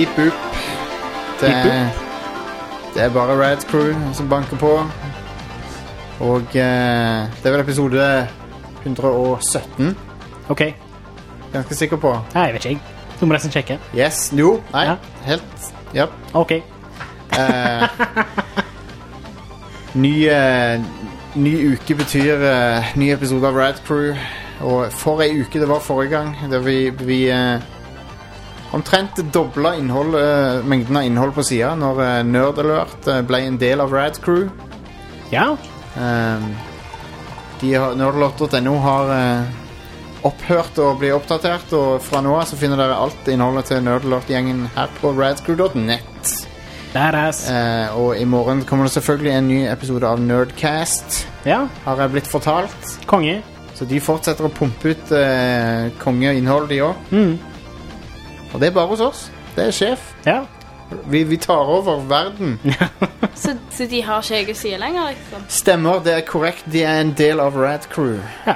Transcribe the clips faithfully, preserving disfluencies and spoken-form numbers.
Beep boop. Det er, det er bare Rad Crew som banker på. Og uh, det er vel episode one hundred seventeen. Ok. Ganske sikker på. Nei, jeg vet ikke. Du må nesten sjekke. Yes, jo, nei, ja. helt, ja. Ok. Uh, ny, uh, ny uke betyr uh, ny episode av Rad Crew. Og for ei uke, det var forrige gang, der vi, vi uh, omtrent dobla innhold, uh, mengden av innhold på siden når uh, Nerd Alert uh, ble en del av Rad Crew. Ja. Um, de har, nerdalert punktum no har uh, opphørt å bli oppdatert, og fra nå av så finner dere alt innholdet til Nerdalert-gjengen her på radcrew punktum net. Badass. Uh, og i morgen kommer det selvfølgelig en ny episode av Nerdcast. Ja. Har jeg blitt fortalt. Konge. Så de fortsetter å pumpe ut uh, kongeinnhold, de også. Mm. Og det er bare hos oss. Det er sjef. Ja. Vi, vi tar over verden. så, så de har ikke egen side lenger, liksom? Stemmer, det er korrekt. De er en del av Rad Crew. Ja.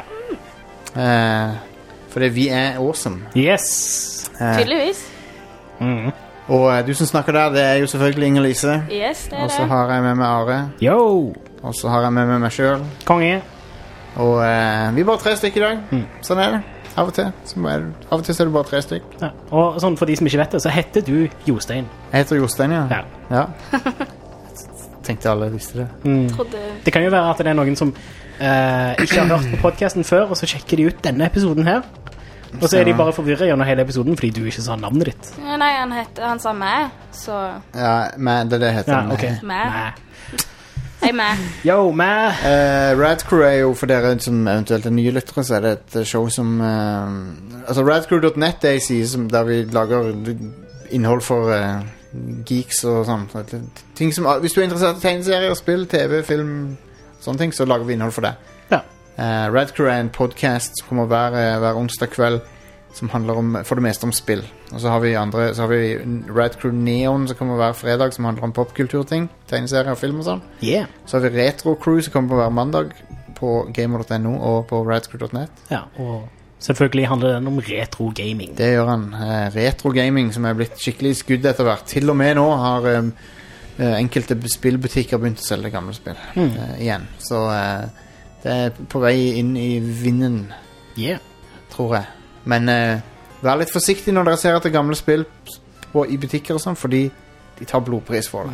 Uh, fordi vi er awesome. Yes. Uh, Tydeligvis. Mm. Og uh, du som snakker der, det er jo selvfølgelig Inger-Lise. Yes, det er og så det. har jeg med meg Are. Yo. Og så har jeg med meg meg selv. Konge. Og uh, vi er bare tre stykker i dag. Mm. Sånn er det. Av og til. Så er det, av og til så er det bare tre stykker. Ja. Og sånn for de som ikke vet det, så heter du Jostein. Jeg heter Jostein, ja. Ja. ja. Tenkte alle visste det. Mm. Trodde... Det kan jo være at det er noen som uh, ikke har hørt på podcasten før, og så sjekker de ut denne episoden her. Og så er de bare forvirret gjennom hele episoden fordi du ikke sa navnet ditt. Ja, nei, han, heter, han sa meg, så... Ja, men det er det heter. Ja, ok. Meg. Hei, meg. Yo, meg. Uh, Rad Crew er jo, for dere som eventuelt er nye lyttere, så er det et show som... Uh, altså, radcrew punktum net er en side som, der vi lager innhold for uh, geeks og sånn. Ting som, hvis du er interessert i tegneserier, spill, tv, film, sånne ting, så lager vi innhold for det. Ja. Uh, Rad Crew er en podcast som kommer hver, hver onsdag kveld, som handler om, for det meste om spill. Og så har vi andre, så har vi Rad Crew Neon som kommer hver fredag, som handler om popkulturting, tegneserier og film og sånn. Yeah. Så har vi Retro Crew som kommer på hver mandag på gamer punktum no og på radcrew punktum net. Ja, og selvfølgelig handler den om retro gaming. Det gjør han. Eh, retro gaming som er blitt skikkelig skudd etter hvert. Til og med nå har um, enkelte spillbutikker begynt å selge gamle spill mm. uh, igjen. Så uh, det er på vei inn i vinden, Yeah. tror jeg. Men uh, vær litt forsiktig når dere ser etter gamle spill på, i butikker og sånn, fordi de tar blodpris for det.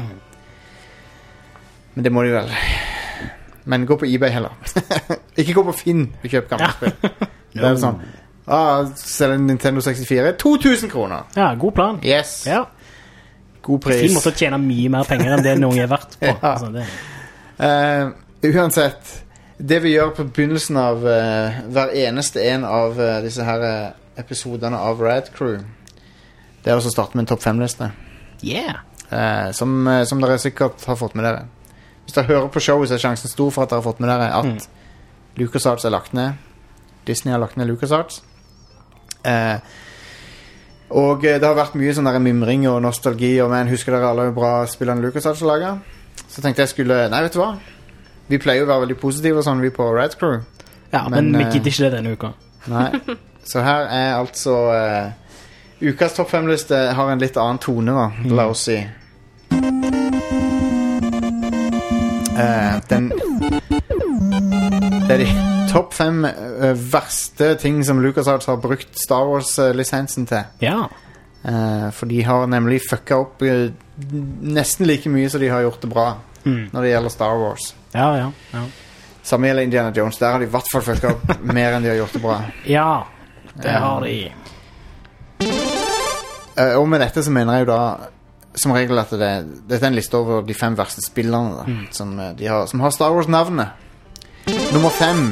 Mm. Men det må de vel. Men gå på eBay heller. Ikke gå på Finn og kjøp gamle ja. spill. no. Det er sånn, ah, selge en Nintendo sextifire, to tusen kroner. Ja, god plan. Yes. Ja. God pris. Finn måtte tjene mye mer penger enn det noen er verdt på. ja. Altså, det. Uh, uansett, det vi gjør på begynnelsen av uh, hver eneste en av uh, disse her uh, episoderne av Rad Crew, det er også å starte med en topp fem-liste. Yeah. Uh, som, uh, som dere sikkert har fått med dere. Hvis dere hører på showet, så er sjansen stor for at dere har fått med dere at mm. LucasArts er lagt ned. Disney har lagt ned LucasArts. Uh, og uh, det har vært mye sånn der mimring og nostalgi, og men husker dere alle bra spillene LucasArts laget? Så tenkte jeg skulle, nei vet du hva? Vi pleier jo å være veldig positive og sånn, vi på Rad Crew. Ja, men, men vi gidder ikke det denne uka. Nei. Så her er altså uh, ukas topp fem-liste har en litt annen tone da, mm. la oss si. Uh, den det er de topp fem uh, verste ting som LucasArts har brukt Star Wars-lisensen til. Ja. Uh, for de har nemlig fucka opp uh, nesten like mye som de har gjort det bra mm. når det gjelder Star Wars. Ja, ja, ja. Samme gjelder Indiana Jones. Der har de i hvert fall fucka opp mer enn de har gjort det bra. Ja, det har de. Uh, og med dette så mener jeg jo da som regel at det, dette er en liste over de fem verste spillerne da, mm. som, de har, som har Star Wars-navnet. Nummer fem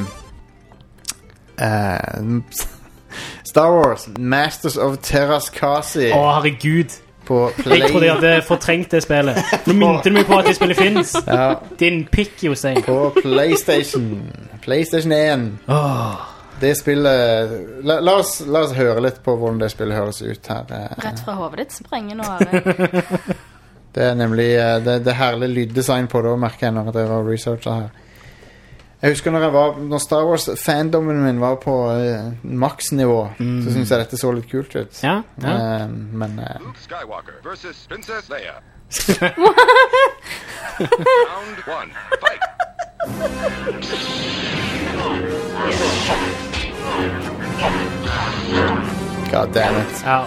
uh, Star Wars Masters of Terraskasi. Å, herregud. På Play... Jeg trodde jeg hadde fortrengt det spillet. Nå minte du meg på at det spillet finnes. Ja. Din pikk, Jostein. På PlayStation PlayStation one. Åh. Det spillet la, la, oss, la oss høre litt på hvordan det spillet høres ut her. Rett fra hovedet ditt sprenger nå, Are. Det er nemlig det, det herlige lyddesign på det, og merker jeg når jeg var researcher her. Jeg husker når jeg var Når Star Wars-fandommen min var på uh, maksnivå, mm. så synes jeg dette så litt kult ut. Ja, ja. Uh, Men uh, Luke Skywalker versus Princess Leia. Round one, fight. God damn it. Ja.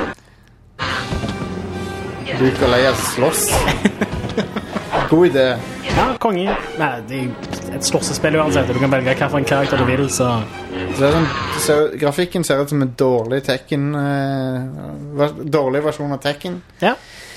Luke og Leia slåss. God idé. Ja, konge. Nei, det er et slåssespill uansett. Du kan velge hvilken karakter du vil, så... Så det er sånn, så grafikken ser ut som en dårlig Tekken uh, Dårlig versjon av Tekken. Ja.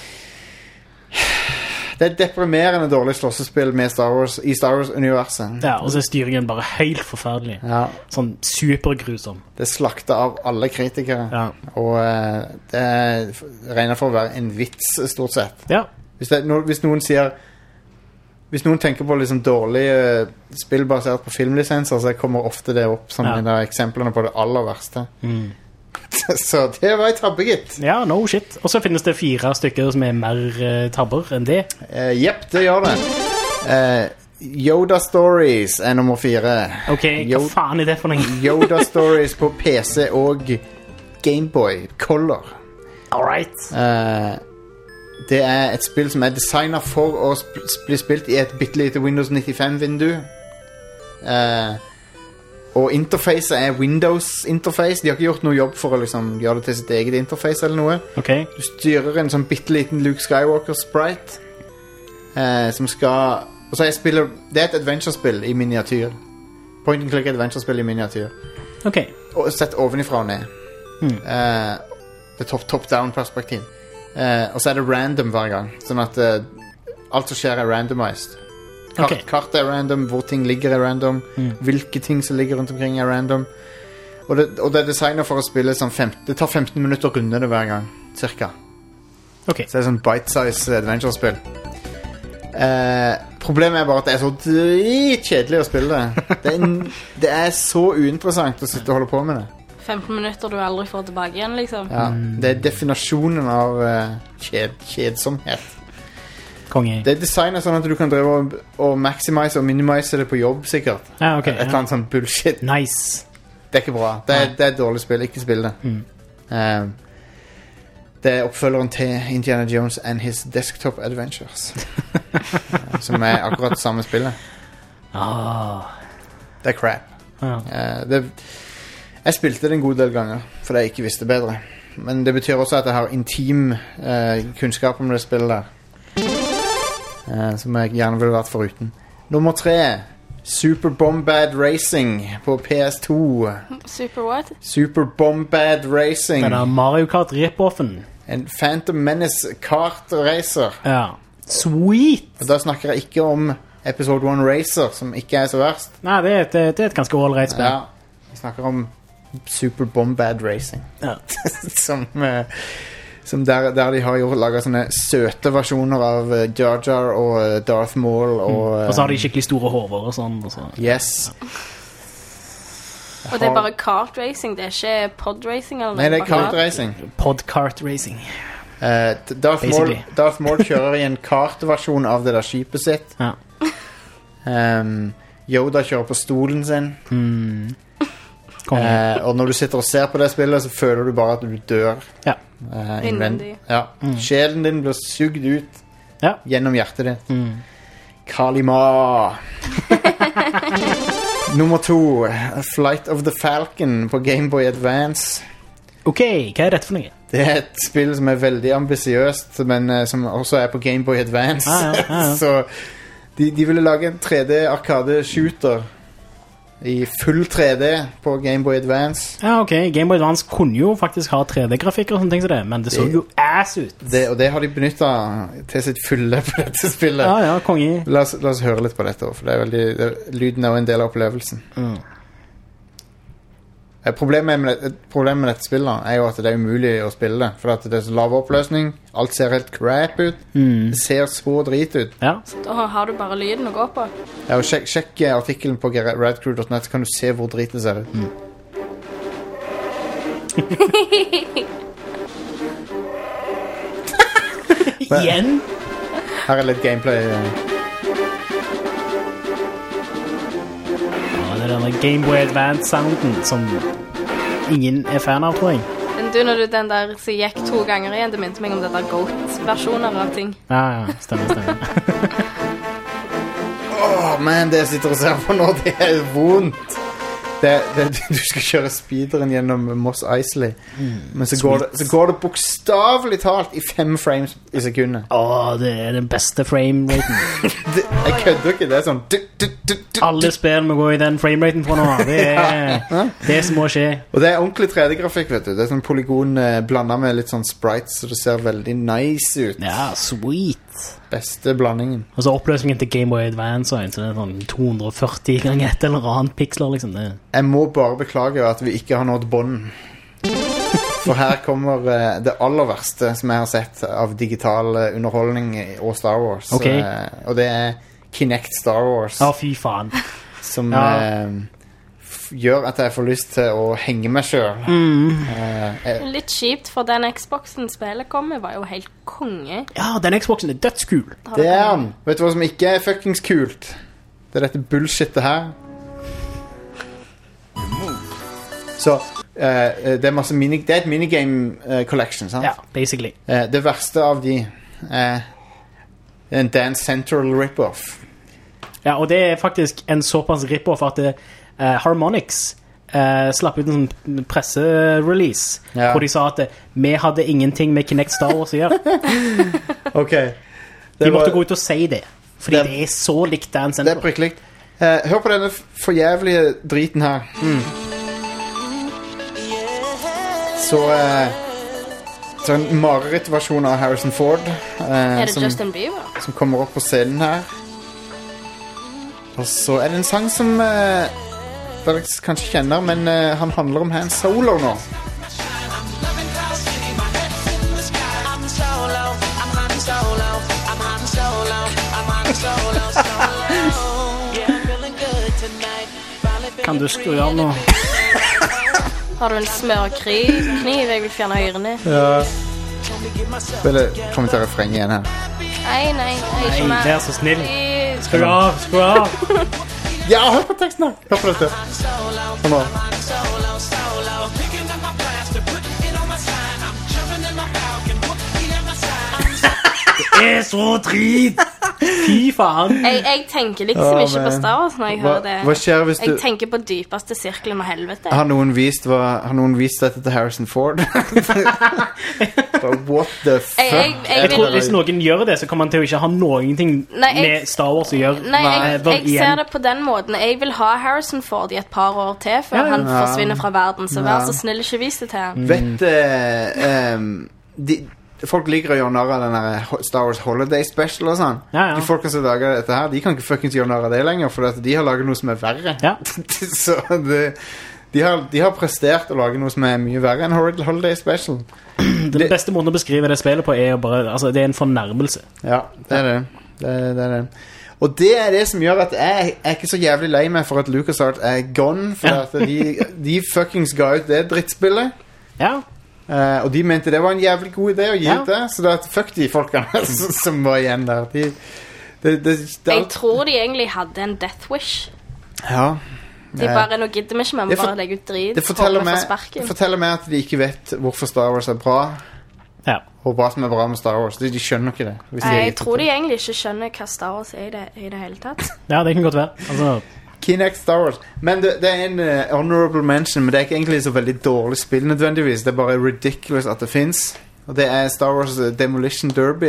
Det er deprimerende dårlig slåssespill med Star Wars i Star Wars-universet. Ja, og så er styringen bare helt forferdelig. Ja. Sånn supergrusom. Det er slakta av alle kritikere. Ja. Og uh, det er regnet for å være en vits, stort sett. Ja. Hvis, det, no, hvis noen sier Hvis noen tenker på liksom dårlige uh, spill basert på filmlisenser, så kommer ofte det opp som Ja. en av eksemplene på det aller verste. Mm. Så det var et tabbe, gitt. Ja, no shit. Og så finnes det fire stykker som er mer uh, tabber enn det. Uh, Jepp, det gjør det. Uh, Yoda Stories er nummer fire. Ok, Yo- hva faen er det for noe? Yoda Stories på P C og Gameboy Color. Alright. Uh, det er et spill som er designet for å sp bli spilt i et bittelite Windows nittifem-vindu. Uh, og interfacet er Windows-interface. De har ikke gjort noe jobb for å liksom gjøre det til sitt eget interface eller noe. Ok. Du styrer en sånn bitteliten Luke Skywalker-sprite uh, som skal... Og så er spillet... Det er et adventure-spill i miniatyr. Point and click adventure-spill i miniatyr. Ok. Og sett ovenifra og ned. Mm. Uh, det er top, top-down-perspektiv. Uh, og så er det random hver gang. Sånn at uh, alt som skjer er randomized. Kart, Ok. Kartet er random, hvor ting ligger er random, Mm. hvilke ting som ligger rundt omkring er random. Og det, og det er designet for å spille sånn femten, det tar femten minutter å runde det hver gang, cirka. Ok. Så det er sånn bite-size adventure-spill. Uh, problemet er bare at det er så dritkjedelig å spille det. Det er, det er så uinteressant å sitte og holde på med det. femten minutter du aldri får tilbake igjen, liksom. Ja, det er definasjonen av uh, kjed, kjedsomhet. Konge. Det er designet sånn at du kan drive og, og maximize og minimize det på jobb, sikkert. Ja, ok. Et eller annet sånn bullshit. Nice. Det er ikke bra. Det er, det er et dårlig spill. Ikke spill det. Mm. Um, det er oppfølgeren til Indiana Jones and His Desktop Adventures. uh, som er akkurat det samme spillet. Ah. Det er crap. Ja. Uh, det, jeg spilte det en god del ganger, fordi jeg ikke visste bedre. Men det betyr også at jeg har intim uh, kunnskap om det spillet der. Uh, som jeg gjerne ville vært foruten. Nummer tre, Super Bombad Racing på P S to. Super what? Super Bombad Racing. Den der Mario Kart rip-offen. En Phantom Menace kart-racer. Ja. Sweet! Og da snakker jeg ikke om Episode one Racer, som ikke er så verst. Nei, det er et, det er et ganske all-right spill. Ja, jeg snakker om Super Bombad Racing. Ja. som... Uh, Som der, der de har jo laget sånne søte versjoner av uh, Jar Jar og uh, Darth Maul og, uh, Og så har de skikkelig store hover og sånn. Og så. Yes. Og det er bare kart racing, det er ikke pod racing? Eller Nei, det er bare kart racing. Pod-kart racing. uh, Darth, Maul, Basically. Darth Maul kjører i en kartversjon av det der skipet sitt. Ja. um, Yoda kjører på stolen sin. Mm. Konge. uh, Og når du sitter og ser på det spillet, så føler du bare at du dør. Ja. uh, Innvendig. innvendig. Ja. Mm. Sjelen din blir sugd ut Ja. gjennom hjertet ditt. Mm. Kalima. Nummer to, Flight of the Falcon på Game Boy Advance. Ok, hva er dette for noe? Det er et spill som er veldig ambisiøst, men uh, som også er på Game Boy Advance. Ah, ja, ja, ja. Så de, de ville lage en tre D Arkade-shooter i full tre D på Game Boy Advance. Ja, ok. Game Boy Advance kunne jo faktisk ha tre D-grafikk og sånne ting som det, men det så jo ass ut. Det, og det har de benyttet til sitt fulle på dette spillet. Ja, ja, konge. La oss, la oss høre litt på dette, for det er veldig, det, lyden er jo en del av opplevelsen. Mm. Eh, Problemet med, det- problemet med dette spillet er jo at det er umulig å spille det, for at det er så lav oppløsning, alt ser helt crap ut, Mm. det ser så drit ut. Ja. Da har du bare lyden å gå på. Ja, og sjekk, sjekk eh, artikkelen på radcrew dot net, så kan du se hvor drit det ser ut. Igjen? Her er litt gameplay. eh. med denne Game Boy Advance-sounden som ingen er fan av, tror jeg. Men du, når du den der så gikk to ganger igjen, det minte meg om det der Goat-versjoner av ting. Ja, ja, stemmer, stemmer. Åh, men det jeg sitter og ser på nå, det er vondt. Det, det, du skal kjøre speederen gjennom Moss Eisley, mm, men så går, det, så går det bokstavelig talt i fem frames i sekundet. Åh, det er den beste frame-raten. det, jeg kødder ikke, det er sånn du, du, du, du, Alle spill må gå i den frame-raten fra nå. Det er det som må skje. Og det er ordentlig tre D-grafikk, vet du. Det er sånn polygon eh, blandet med litt sånn sprites, så det ser veldig nice ut. Ja, sweet. Beste blandingen. Og så oppløsningen til Game Boy Advance, så det er sånn to hundre og førti ganger et eller annet piksler, liksom. Det. Jeg må bare beklage at vi ikke har nådd bånden. For her kommer uh, det aller verste som jeg har sett av digital uh, underholdning og Star Wars. Okay. Uh, og det er Kinect Star Wars. Å, fy faen. Som ja. uh, f- gjør at jeg får lyst til å henge meg selv. Mm. Uh, jeg, Litt kjipt, for den Xboxen spillet kom med var jo helt konge. Ja, den Xboxen er dødskul. det er han. Vet du hva som ikke er fuckings kult? Det er dette bullshitet her. Så uh, det er masse mini, det er et minigame uh, collection, sant? Ja, basically. Uh, det verste av de er en Dance Central rip-off. Ja, og det er faktisk en såpass rip-off at det, uh, Harmonix uh, slapp ut en sånn presserelease, ja. hvor de sa at uh, vi hadde ingenting med Kinect Star Wars å gjøre. Ok. De måtte gå ut og si det, fordi det, det, det er så likt Dance det Central. er prikkelikt. Uh, hør på denne forjævlige driten her. Mm. Så uh, så en marerittversjon av Harrison Ford uh, Er det som, Justin Bieber? som kommer opp på scenen her. Og så er det en sang som uh, dere kanskje kjenner, men uh, han handler om Han Solo nå. Kan du skru av nå? Har du en smørkniv? Jeg vil fjerne ørene. Ja. Vil jeg kommentere refrenget igjen her? Nei, nei, nei, ikke Nei, mer. vær så snill. Please. Skru av, skru av. Ja, hør på teksten her! Hør på dette. Kom nå. Det er så drit. Fy faen. Jeg, jeg tenker liksom Å, ikke på men. Star Wars når jeg Hva, hører det. hva skjer hvis du Jeg tenker på dypeste sirkelen med helvete. Har noen vist hva, Har noen vist dette til Harrison Ford? What the fuck? Jeg- jeg- jeg Jeg tror vil- hvis noen gjør det, så kommer han til å ikke ha noen ting Nei, jeg- med Star Wars å gjøre. Nei, jeg, ever jeg igjen. ser det på den måten. Jeg vil ha Harrison Ford i et par år til før Ja, ja. han forsvinner fra verden. Så vær Ja. så snill, ikke vis det til ham. Vet eh, em, de, Folk liker å gjøre narr av den der Ho- Star Wars Holiday Special og sånn. Ja, ja. De folkene som lager dette her, de kan ikke fuckings gjøre narr av det lenger, for at de har laget noe som er verre. Ja. Så det, de, har, de har prestert å lage noe som er mye verre enn Hol- Holiday Special. Den Det- beste måten å beskrive det spillet på er jo bare, altså det er en fornærmelse. Ja, det er det. Det er det, er det. Og det er det som gjør at jeg er ikke så jævlig lei meg for at LucasArts er gone, for Ja. at de, de fuckings ga ut det drittspillet. Ja, Uh, og de mente det var en jævlig god idé å gi Ja. ut det. Så da fuck de folkene som, som var igjen der. De, det, det, det, Jeg tror de egentlig hadde en death wish. ja. De Eh, bare, nå gidder vi ikke, men vi det for- bare legger ut drit. det, forteller Håper vi meg, får sparken. det forteller meg at de ikke vet hvorfor Star Wars er bra, ja. og hva som er bra med Star Wars. De, de skjønner ikke det. Hvis de Nei, har jeg gitt tror det de til. egentlig ikke skjønner hva Star Wars er i det, i det hele tatt. Ja, det kan godt være. Altså, Kinect Star Wars. Men det, det er en uh, honorable mention, men det er ikke egentlig så veldig dårlig spill nødvendigvis. Det er bare ridiculous at det finnes. Og det er Star Wars uh, Demolition Derby.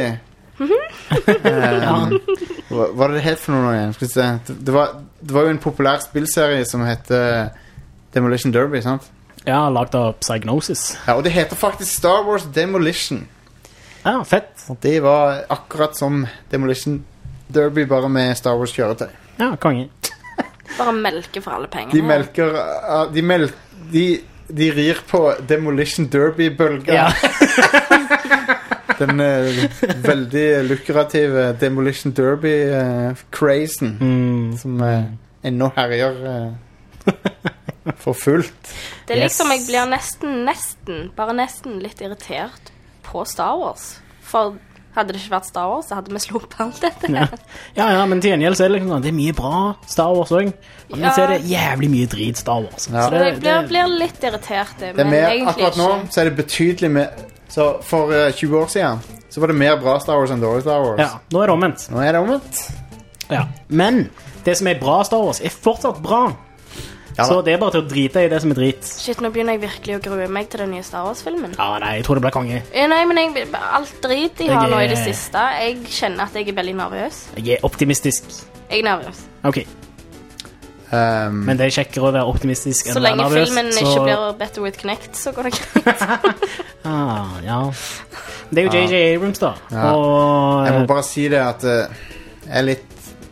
um, hva hva er det helt for noe nå igjen? Skal vi se. Det, det, var, det var jo en populær spillserie som heter Demolition Derby, sant? ja, lagt av Psygnosis. Ja, og det heter faktisk Star Wars Demolition. Ja, fett. Og det var akkurat som Demolition Derby, bare med Star Wars kjøretøy. Ja, konge. Bare melke for alle pengene. De melker uh, De, mel de, de rir på Demolition Derby-bølga. Ja. Den uh, veldig lukrative Demolition Derby-crazen Mm. som uh, ennå herjer uh, for fullt. Det er liksom, Yes. jeg blir nesten, nesten, bare nesten litt irritert på Star Wars. For Hadde det ikke vært Star Wars, så hadde vi sluppet alt dette. Ja. ja, ja, men til gjengjeld så er det liksom sånn, det er mye bra Star Wars også. Men Ja. så er det jævlig mye drit Star Wars. Ja. Så det, Jeg blir, det, blir litt irritert, Det er men mer, egentlig akkurat nå ikke. så er det betydelig mer. Så for uh, tjue år siden så var det mer bra Star Wars enn dårlig Star Wars. ja, nå er det omvendt. Nå er det omvendt. Ja. Men det som er bra Star Wars, er fortsatt bra. Ja, så da. det er bare til å drite i det som er drit. Shit, nå begynner jeg virkelig å grue meg til den nye Star Wars-filmen. Ja, nei, jeg tror det blir konge. Eh, Nei, men jeg, alt drit de Jeg har nå i er- det siste, jeg kjenner at jeg er veldig nervøs. Jeg er optimistisk. Jeg er nervøs. Ok, Um, men det er kjekkere å være optimistisk enn Så å være lenge nervøs. filmen så- ikke blir Better with Connect, så går det greit. ah, ja. Det er jo J J Abrams, da. Ja. Og jeg må bare si det at uh, jeg er litt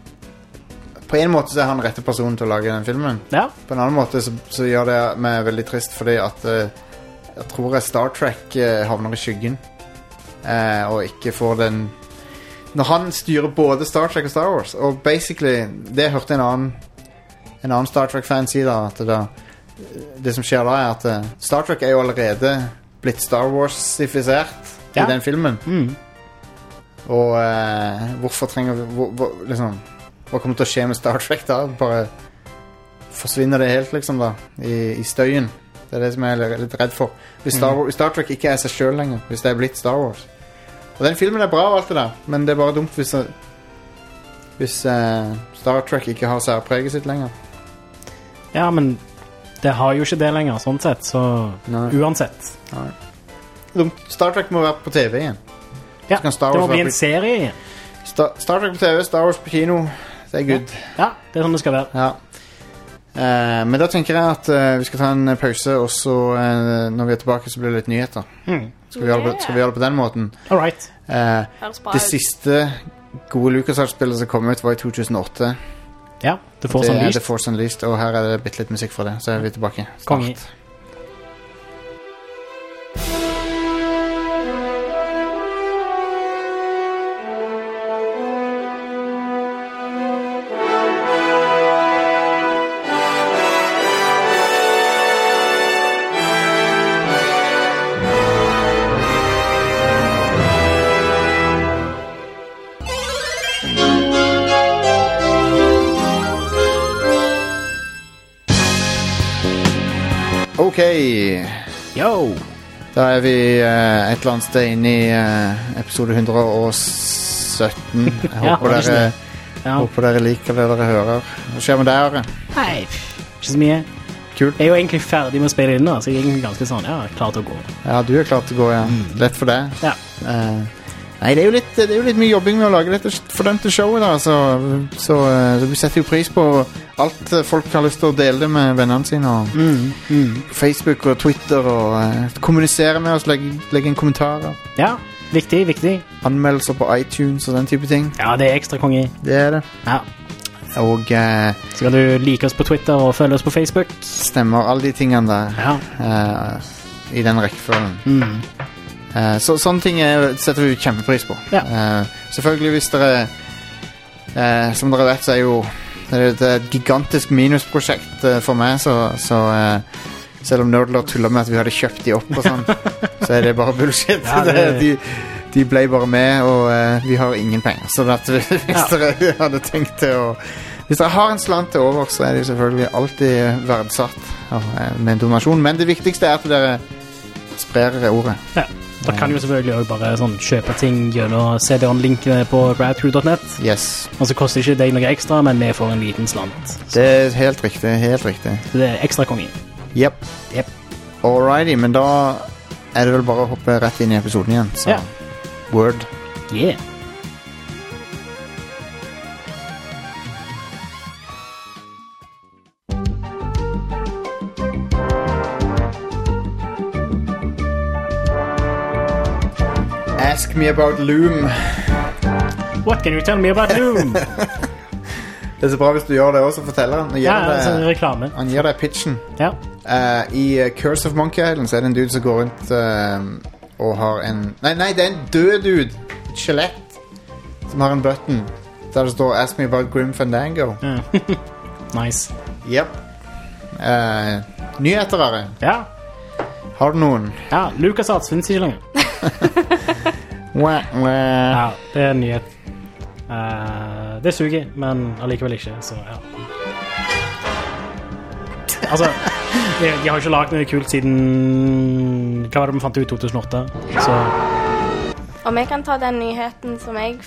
På en måte så er han rette personen til å lage den filmen. ja. På en annen måte så, så gjør det meg veldig trist, fordi at uh, jeg tror jeg Star Trek uh, havner i skyggen. Uh, og ikke får den Når han styrer både Star Trek og Star Wars, og basically Det jeg hørte en annen En annen Star Trek-fan si da, at det, det som skjer da, er at uh, Star Trek er jo allerede blitt Star Wars-ifisert Ja. i den filmen. Mm. Og uh, hvorfor trenger vi hvor, hvor, liksom, Hva kommer til å skje med Star Trek da? Bare forsvinner det helt, liksom, da, i, i støyen. Det er det som jeg er litt redd for. Hvis Star, Wars, hvis Star Trek ikke er seg selv lenger, hvis det er blitt Star Wars. Og den filmen er bra og alt det der, men det er bare dumt hvis, hvis uh, Star Trek ikke har særpreget sitt lenger. ja, men det har jo ikke det lenger, sånn sett. Så Nei. uansett. Nei. Dumt. Star Trek må være på T V igjen. Ja, Så kan Star det Wars må bli være en serie igjen. Star, Star Trek på T V, Star Wars på kino. Det er good. Ja, det er sånn det skal være. Ja. Eh, men da tenker jeg at eh, vi skal ta en pause, og så eh, når vi er tilbake, så blir det litt nyheter. Mm. Skal vi, gjøre det på, skal vi gjøre det på den måten? All right. Eh, Høres bra det ut. siste gode LucasArts-spillet som kom ut, var i to tusen og åtte. Ja, The Force det er Unleashed. The Force Unleashed, og her er det bitte litt musikk fra det. Så er vi tilbake Konge. snart. Ok, Yo! da er vi eh, et eller annet sted inne i eh, episode hundre og sytten. Jeg Ja, håper, var det dere, Ja. håper dere liker det dere hører. Hva skjer med deg, Are? Nei, ikke så mye. Kult. Jeg er jo egentlig ferdig med å spille inn, da, så jeg er egentlig ganske sånn, ja, klar til å gå. Ja, du er klar til å gå, ja. Lett for deg. Ja. Eh, nei, det er, jo litt, det er jo litt mye jobbing med å lage dette fordømte showet, da. Så, så, eh, så vi setter jo pris på alt eh, folk har lyst til å dele det med vennene sine. Og Mm, mm. på Facebook og Twitter, og eh, kommunisere med oss, legge, legge inn kommentarer. Ja, viktig, viktig. Anmeldelser på iTunes og den type ting. Ja, det er ekstra konge. Det er det. Ja. Og eh, Så kan du like oss på Twitter og følge oss på Facebook. stemmer alle de tingene der Ja. eh, i den rekkefølgen. Mm. Eh, så, sånne ting er, setter vi kjempepris på. Ja. Eh, selvfølgelig hvis dere eh, som dere vet, så er jo det er, det er et gigantisk minusprosjekt eh, for meg, så, så eh, selv om Nerdler tuller med at vi hadde kjøpt de opp og sånn, så er det bare bullshit. Ja, det- det, de, de ble bare med, og eh, vi har ingen penger. Så at, hvis Ja. dere hadde tenkt til å Hvis dere har en slant til over, så er det jo selvfølgelig alltid verdsatt av, eh, med en donasjon. Men det viktigste er at dere sprer ordet. Ja. Da kan du jo selvfølgelig også bare sånn, kjøpe ting gjennom C D-on-link på radcrew dot net. Yes. Og så koster ikke det noe ekstra, men vi får en liten slant. Det er helt riktig. Helt riktig. Så det er ekstra konge. Jepp. Jep. Alrighty, men da er det vel bare å hoppe rett inn i episoden igjen. Så Ja. word. Yeah. Ask me about Loom. What can you tell me about Loom? Det er så bra hvis du gjør det også, forteller han. Han gir, Ja, sånn deg, reklame. han gir deg pitchen. Ja. Eh, I eh, Curse of Monkey Island så er det en dude som går rundt eh, og har en Nei, nei, det er en død dude. Et skjelett som har en button der det står 'Ask me about Grim Fandango'. Ja. Nice. Jepp. Eh, nyheter, Are. Ja. Har du noen? Ja, LucasArts finnes ikke lenger. Wah, wah. Ja, det er en nyhet. Uh, det suger, men allikevel ikke, så ja. Altså, de, de har jo ikke laget noe kult siden... Hva var det vi fant ut i to tusen og åtte? Så... Om jeg kan ta den nyheten som jeg...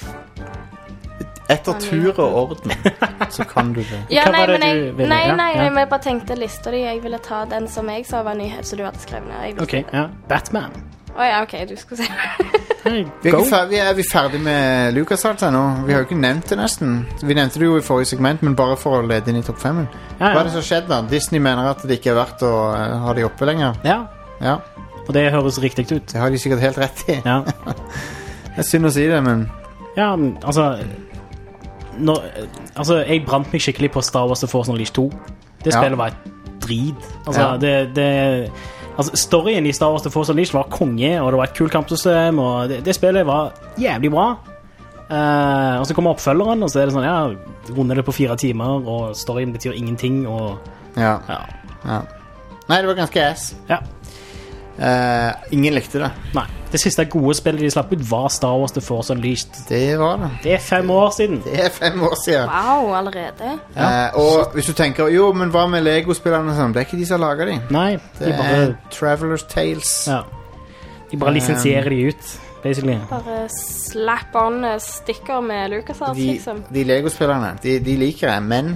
Etter tur og orden, så kan du det. Ja, Hva nei, var det men jeg, du ville? nei, Ja, nei, ja. jeg bare tenkte lista di. Jeg ville ta den som jeg sa var nyhet, så du hadde skrevet ned. Jeg ville- Ok, ja. Batman. Åja, ok, du skal se. Hey, Vi er, go. ikke ferdig, er vi ferdig med LucasArts ennå? Vi har jo ikke nevnt det nesten. Vi nevnte det jo i forrige segment, men bare for å lede inn i topp femmen. Ja, Hva er det ja. som skjedde da? Disney mener at det ikke er verdt å eh, ha de oppe lenger. Ja, Ja, og det høres riktig ut. det har de sikkert helt rett i. Ja, Det er synd å si det, men ja men, altså... Når, altså, jeg brant meg skikkelig på Star Wars The Force Unleashed to. Det Ja. spillet var et drit. Altså, Ja. det... det Altså, storyen i Star Wars The Force Unleashed var konge, og det var et kult kampsystem, og det, det spillet var jævlig bra. Uh, og så kommer oppfølgeren, og så er det sånn, ja, runder det på fire timer, og storyen betyr ingenting, og ja. ja. ja. Nei, det var ganske ass. ja. Eh, ingen likte det. Nei, det siste gode spillet de slapp ut var Star Wars The Force Unleashed. Det var det. Det er fem år siden. Det er fem år siden. Wow, allerede. Eh, og hvis du tenker, jo, men hva med Lego-spillerne sånn? Det er ikke de som lager de. Nei, Det de bare, er Traveler's Tales. ja. de bare lisensierer de ut, basically. Bare slap on eh, stikker med LucasArts, De, liksom. de Lego-spillerne, de, de liker jeg, men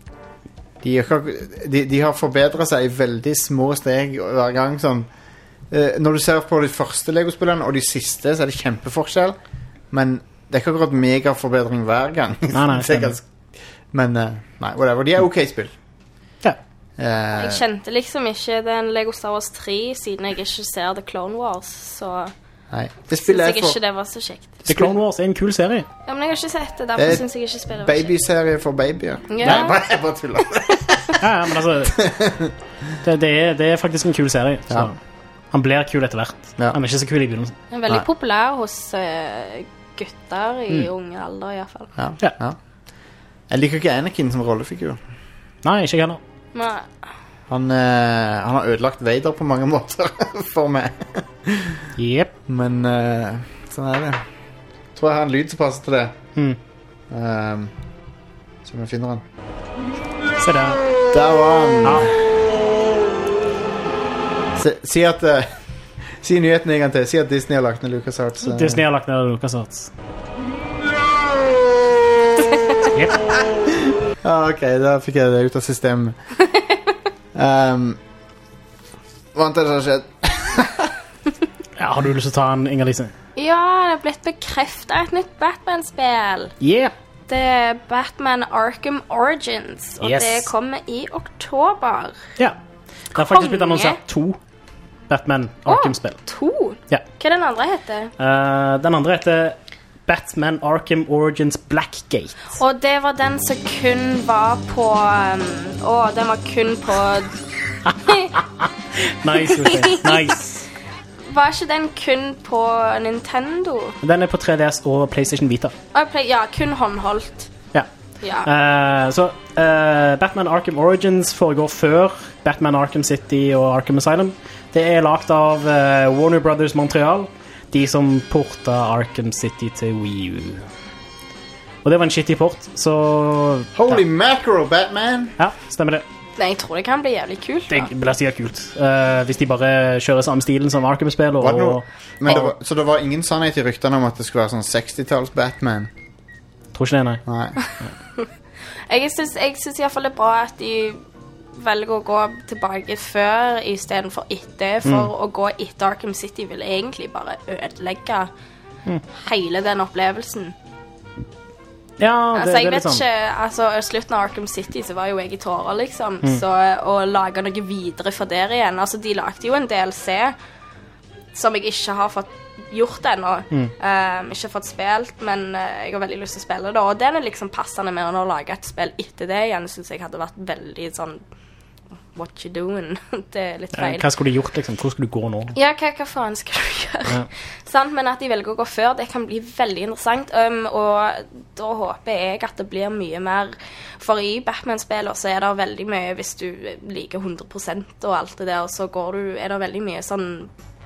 de, gjør ikke- de, de har forbedret seg i veldig små steg hver gang, sånn. Eh, når du ser på de første Lego-spillerne og de siste, så er det kjempeforskjell, men det er ikke akkurat megaforbedring hver gang. Nei, nei, Det er stemmer. ganske- men, eh, nei, whatever, de er ok spill. Ja. Eh, Jeg kjente liksom ikke den Lego Star Wars tre, siden jeg ikke ser The Clone Wars, så nei, det synes spillet jeg er for ikke det var så kjekt. The Clone Wars er en kul serie. Ja, men jeg har ikke sett det, Det derfor er synes jeg ikke spillet var kjekt. babyserie for babyer. Ja. Nei, bare, jeg bare tuller. Ja, ja, men altså det, det, er, det er faktisk en kul serie. Så. Ja. Han blir kul etter hvert. Ja. Han er ikke så kul i begynnelsen. Den er veldig Nei. populær hos eh, gutter i unge alder, i hvert fall. Ja, Ja. ja. Jeg liker ikke Anakin som rollefigur. Nei, ikke jeg heller. Men, Han, eh, han har ødelagt Vader på mange måter for meg. Jep. Men eh, sånn er det. Tror jeg har en lyd som passer til det. Mm. Um, så vi finner han. Se der. Der var han. Ja. Si, si at eh, Si nyheten en gang til. Si at Disney har lagt ned LucasArts. eh. Disney har lagt ned LucasArts. Jep. Ja, ok, da fikk jeg det ut av systemet. um, Hva annet er det som har skjedd? Ja, har du lyst til å ta en, Inger-Lise? ja, det er blitt bekreftet et nytt Batman-spill. Yeah. Det er Batman Arkham Origins, og Yes. det kommer i oktober. Ja. Det har faktisk blitt Konge. annonsert to Batman Arkham-spill. To? Ja. Hva er den andre heter? Eh, den andre heter Batman Arkham Origins Blackgate. Og det var den som kun var på um, Å, den var kun på Nice, Lucy. Nice. Var ikke den kun på Nintendo? Den er på tre D S og PlayStation Vita. Å, play- Ja, kun håndholdt. Ja. Ja. Eh, så eh, Batman Arkham Origins foregår før Batman Arkham City og Arkham Asylum. Det er lagt av eh, Warner Brothers Montreal, de som porta Arkham City til Wii U. Og det var en shitty port, så Holy ja. mackerel, Batman! Ja, stemmer det. Nei, jeg tror det kan bli jævlig kult. Det Da. blir sikkert kult. Eh, hvis de bare kjører samme stilen som Arkham-spill. Var det noe? Og Men det var, så det var ingen sannhet i ryktene om at det skulle være sånn sekstitalls Batman? tror ikke det, nei. Nei. Jeg syns, jeg syns i hvert fall det er bra at de velger å gå tilbake før i stedet for etter, for å gå etter Arkham City vil egentlig bare ødelegge hele den opplevelsen. Ja, det, Altså, det jeg er vet litt sånn. ikke, altså, i slutten av Arkham City så var jo jeg i tårer, liksom. Så å lage noe videre for der igjen, altså, de lagde jo en D L C som jeg ikke har fått gjort ennå. Um, ikke fått spilt, men uh, jeg har veldig lyst til å spille det, og den er liksom passende med å lage et spill etter det igjen, synes jeg hadde vært veldig sånn what you doing? Det er litt Ja, feil. hva skulle de gjort, liksom? Hvor skulle du gå nå? Ja, hva, hva faen skal du gjøre? Ja. Sant, men at de velger å gå før, det kan bli veldig interessant. Um, og da håper jeg at det blir mye mer. For i Batman-spiller så er det veldig mye, hvis du liker hundre prosent og alt det der, så går du, er det veldig mye sånn,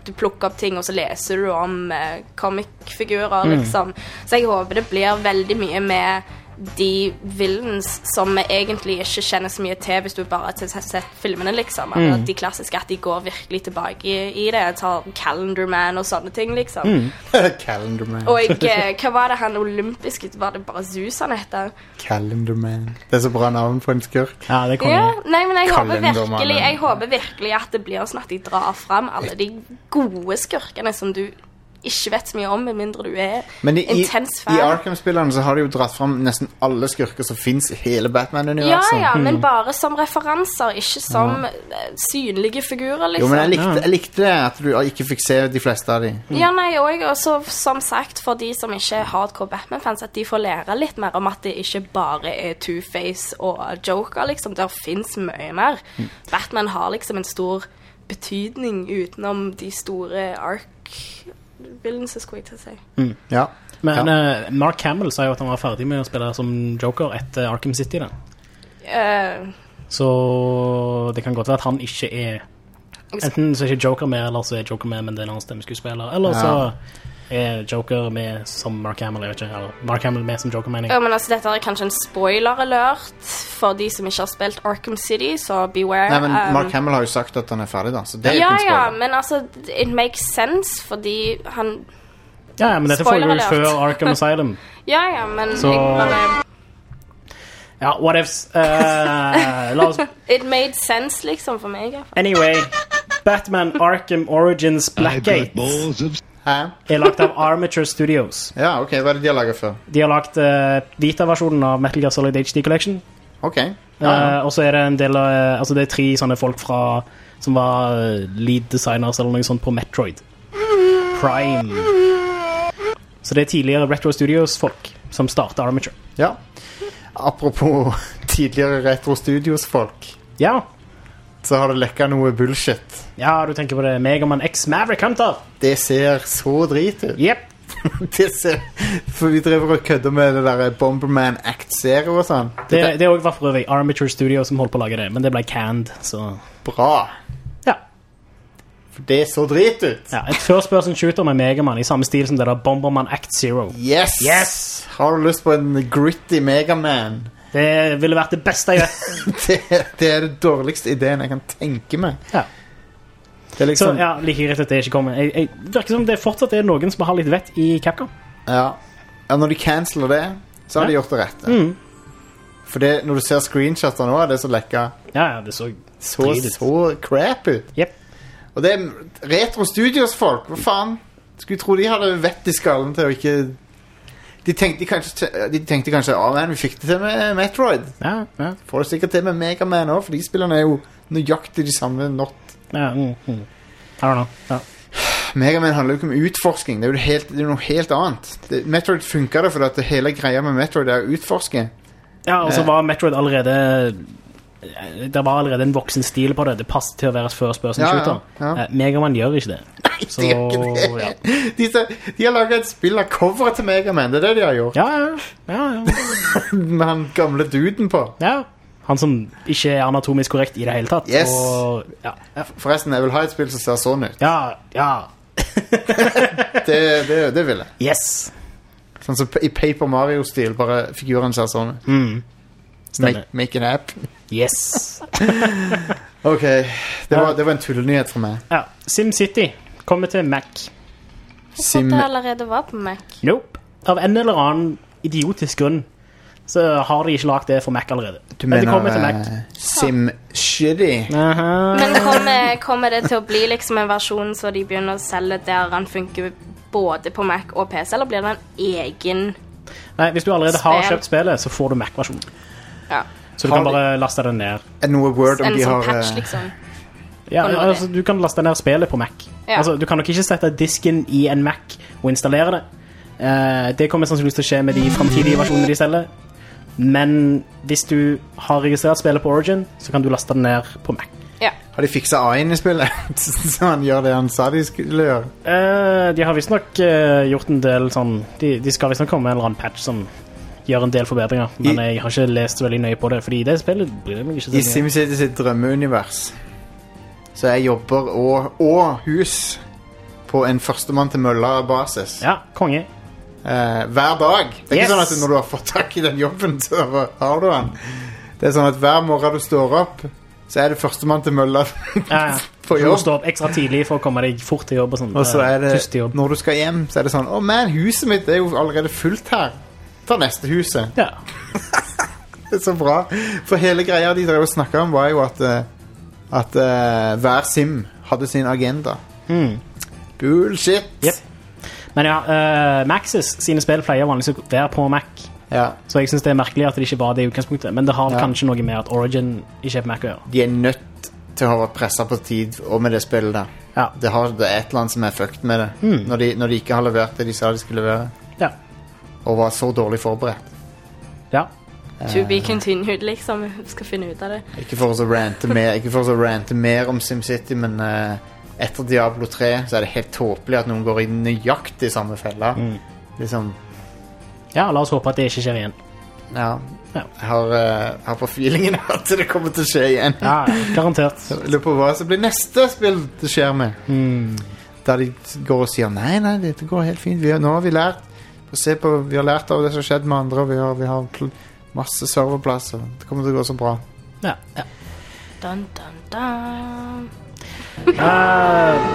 du plukker opp ting, og så leser du om uh, comic-figurer, liksom. Så jeg håper det blir veldig mye med de villains som vi egentlig ikke kjenner så mye til hvis du bare har sett filmene, liksom. Mm. De klassiske, at de går virkelig tilbake i, i det. Tar Calendar Man og sånne ting, liksom. Mm. Calendar Man. Og jeg, hva var det han olympiske? Var det bare Zeus han heter? Calendar Man. Det er så bra navn på en skurk. Ja, det kommer. Ja, nei, men jeg håper, Calendar virkelig, Man. jeg håper virkelig at det blir sånn at de drar frem alle de gode skurkene som du ikke vet så mye om, med mindre du er Men i, intens fan. i Arkham-spillerne så har de jo dratt frem nesten alle skurker som finnes i hele Batman-universet. Ja, ja, mm. men bare som referanser, ikke som ja. synlige figurer, liksom. Jo, men jeg likte, jeg likte det, at du ikke fikk se de fleste av de. Mm. Ja, nei, og også, som sagt, for de som ikke er hardcore Batman-fans, at de får lære litt mer om at det ikke bare er Two-Face og Joker, liksom. Det finnes mye mer. Mm. Batman har liksom en stor betydning utenom de store ark villains, skulle jeg til å si. Mm. Ja. Men ja. uh, Mark Hamill sa jo at han var ferdig med å spille som Joker etter Arkham City, da. Uh, så det kan godt være at han ikke er enten så er ikke Joker med, eller så er Joker med, men det er en annen stemmeskuespiller, eller ja. så er Joker med som Mark Hamill, jeg vet ikke, eller Mark Hamill med som Joker, mener jeg. Ja, men altså, dette er kanskje en spoiler-alert for de som ikke har spilt Arkham City, så beware. Nei, men um, Mark Hamill har jo sagt at han er ferdig, da, så det er ja, ikke en spoiler. Ja, men altså, it makes sense, fordi han... Ja, ja, men dette foregår jo før Arkham Asylum. ja, ja, men... Så... Jeg bare... Ja, what ifs. Uh, la oss... It made sense, liksom, for meg, i hvert fall. Anyway, Batman Arkham Origins Blackgate er lagt av Armature Studios. Ja, ok, hva er det de har laget før? De har lagt uh, Vita-versjonen av Metal Gear Solid H D Collection. Ok. Ja, ja. Uh, og så er det en del av, uh, altså det er tre sånne folk fra, som var uh, lead designers eller noe sånt på Metroid Prime. Så det er tidligere Retro Studios folk som startet Armature. Ja. Apropos tidligere Retro Studios folk. Ja. Så har det lekket noe bullshit. Ja, du tenker på det Mega Man X Maverick Hunter. Det ser så drit ut. Jep. det ser... For vi driver og kødder med det der Bomberman Act-serie og sånn. Det, det er også var for øvrig Armature Studio som holdt på å lage det, men det ble canned, så... Bra. Ja. For det så drit ut. Ja, et first person shooter med Mega Man i samme stil som det der Bomberman Act Zero. Yes! Yes! Har du lyst på en gritty Mega Man? Det ville vært det beste jeg vet. det, det er det dårligste ideen jeg kan tenke meg. Ja. Det er liksom... Så ja, like greit at det ikke kommer. Jeg, jeg, det virker som det fortsatt er noen som har litt vett i Capcom. Ja. Ja, når de canceler det, så har ja. de gjort det rett. Mm. For det, når du ser screenshotter nå, er det så lekka. Ja, ja, det så så, så crap ut. Yep. Og det er Retro Studios folk. Hva faen? Skulle tro de hadde vett i skallen til å ikke... De tenkte kanskje, de tenkte kanskje Å, men vi fikk det til med Metroid. Ja, ja. Får det sikkert til med Mega Man også, for de spillerne er jo nøyaktig de samme not. Ja, mm, mm. I don't know. Ja. Mega Man handler jo ikke om utforsking. Det er jo helt, det er noe helt annet. Det, Metroid funker det, for at det hele greia med Metroid er å utforske. Ja, og så var Metroid allerede... Det var allerede en voksen stil på det. Det passet til å være first person ja, shooter. Ja, ja. Mega Man gjør ikke det. Nei, så, de gjør ikke det. Ja. De, de har laget et spill av coveret til Mega Man. Det er det de har gjort. Ja, ja, ja, ja. Med han gamle duden på. Ja, han som ikke er anatomisk korrekt i det hele tatt. Yes. Og, ja, ja. Forresten, jeg vil ha et spill som ser sånn ut. Ja, ja. det, det, det vil jeg. Yes. Sånn som i Paper Mario-stil, bare figuren ser sånn ut. Mm. Make, make it happen. Yes. Ok, det var, det var en tullenyhet for meg. Ja, SimCity kommer til Mac. Jeg trodde det allerede var på Mac. Nope. Av en eller annen idiotisk grunn så har de ikke lagt det for Mac allerede. Du Men mener til Mac. uh, SimShitty? Aha. Men kommer, kommer det til å bli liksom en versjon så de begynner å selge der han funker både på Mac og P C, eller blir det en egen Nei, hvis du allerede har Spil. kjøpt spillet, så får du Mac-versjonen. Ja. Så du Har kan de- bare laste den ned. Er noe word om En de sånn har... patch, uh, liksom. Ja, Og nå er altså, du kan laste ned spillet på Mac. Ja. Altså, du kan nok ikke sette disken i en Mac og installere det. Eh, det kommer sannsynligvis til å skje med de fremtidige versjonene de selger. Men hvis du har registrert spillet på Origin, så kan du laste den ned på Mac. Ja. Har de fikset A I-en i spillet? Så han gjør det han sa de skulle gjøre? Eh, de har visst nok eh, gjort en del sånn de, de skal visst nok komme med en eller annen patch som gjør en del forbedringer. Men I, jeg har ikke lest veldig nøye på det, fordi det spillet blir det nok ikke så I mye. SimCity sitt drømmeunivers så jeg jobber og, og hus på en førstemann til mølla-basis. Ja, konge. Eh, hver dag. Det er Yes. ikke sånn at når du har fått tak i den jobben, så har du den. Det er sånn at hver morgen du står opp, så er det førstemann til mølla Ja, ja. på Du må jobb. stå opp ekstra tidlig for å komme deg fort til jobb og sånn. Og så er det, Første jobb. når du skal hjem, så er det sånn, å man, huset mitt er jo allerede fullt her. Ta neste huset. Ja. Det er så bra. For hele greia de drev og snakket om var jo at, eh, at eh, hver sim hadde sin agenda. Mm. Bullshit. Yep. Men ja, uh, Maxis sine spill pleier vanligvis å være på Mac. Ja, Så jeg synes det er merkelig at det ikke var det i utgangspunktet. Men det har Ja. kanskje noe med at Origin ikke er på Mac å gjøre. de er nødt til å ha vært presset på tid og med det spillet der. Ja. Det, har, det er et eller annet som er fucked med det. Mm. Når, de, når de ikke har levert det de sa de skulle levere. Ja. Og var så dårlig forberedt. Ja. To be continued, liksom. Vi skal finne ut av det. Ikke for oss å rante mer, ikke for oss å rante mer om SimCity, men eh, etter Diablo tre så er det helt tåpelig at noen går i nøyaktig samme fella. Mm. Liksom, ja, la oss håpe at det ikke skjer igjen. ja. Ja. Jeg har, eh, har på feelingen at det kommer til å skje igjen. Ja, garantert. Jeg lurer på hva som blir neste spill det skjer med. Mm. Der de går og sier nei, nei, dette går helt fint. Vi har, nå har vi lært se på, vi har lært av det som har skjedd med andre, og vi har, vi har pl- masse serverplasser. Det kommer til å gå så bra. Ja, ja. Dun, dun, dun. Eh,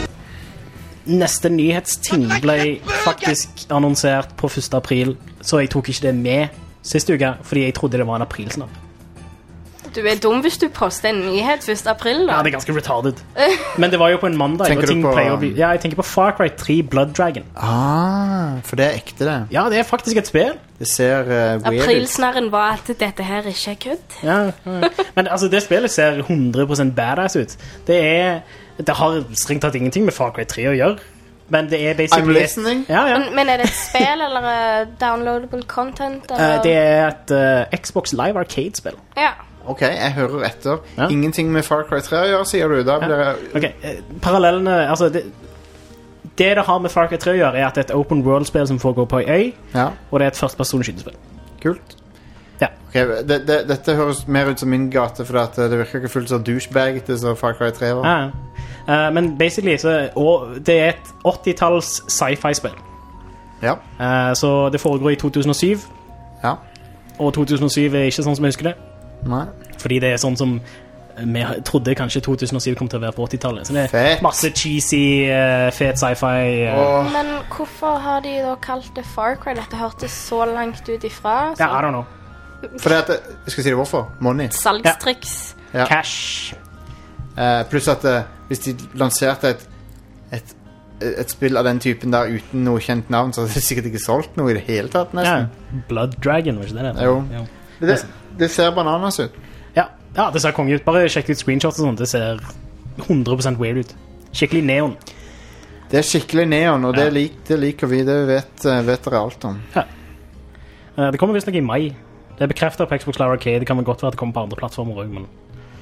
neste nyhetsting ble faktisk annonsert på første april, så jeg tok ikke det med siste uke, fordi jeg trodde det var en aprilsnapp. Du er dum hvis du poster en nyhet første april, da. Ja, det er ganske retarded. Men det var jo på en mandag. Tenker og ting du på- pleier å bli... Ja, jeg tenker på Far Cry tre Blood Dragon. Ah, for det er ekte det. Ja, det er faktisk et spill. Det ser uh, weird ut. Aprilsnarren var at dette her ikke er kødd. Ja, ja. Men altså, det spillet ser hundre prosent badass ut. Det er... Det har strengt tatt ingenting med Far Cry tre å gjøre. Men det er I'm basically... listening. Ja, ja. Men, men er det et spill, eller uh, downloadable content? Eh, Eller? det er et eh, Xbox Live Arcade-spill. Ja. Ok, jeg hører etter. Ja. Ingenting med Far Cry tre å gjøre, sier du. Da blir jeg... Ok, eh, parallellene... Altså, det, det det har med Far Cry tre å gjøre er at det er et open world-spill som foregår på en øy, Ja, og det er et førstepersons skytespill. kult. Ja. Ok, det, det, dette høres mer ut som min gate, for at det virker ikke fullt så douchebagete som Far Cry tre var. Ja. Eh, men basically, så, og det er et åttitalls sci-fi-spill. Ja, Eh, så det foregår i to tusen og syv, ja. og to tusen og syv er ikke sånn som jeg husker det. Nei. Fordi det er sånn som vi trodde kanskje to tusen og syv kom til å være på åttitallet. Så det er Fett. masse cheesy, eh, fet sci-fi. eh. Åh, Men hvorfor har de da kalt det Far Cry? Dette hørtes så langt ut ifra. Så. Ja, I don't know. for det at... det- Jeg skal si det hvorfor. Money. Salgstriks. Ja. Cash. Eh, pluss at eh, hvis de lanserte et, et, et spill av den typen der uten noe kjent navn, så hadde de sikkert ikke solgt noe i det hele tatt, Ja. nesten. Blood Dragon, var ikke det det? Jo. Jo. Det, det ser bananas ut. Ja. ja, det ser konge ut. Bare sjekk ut screenshots og sånt. Det ser hundre prosent weird ut. Skikkelig neon. Det er skikkelig neon, og det, Ja. lik, det liker vi. Det vet, eh, vet dere alt om. Eh, Det kommer visst nok i mai. Det er bekreftet på Xbox Live Arcade. Det kan vel godt være at det kommer på andre plattformer også, men...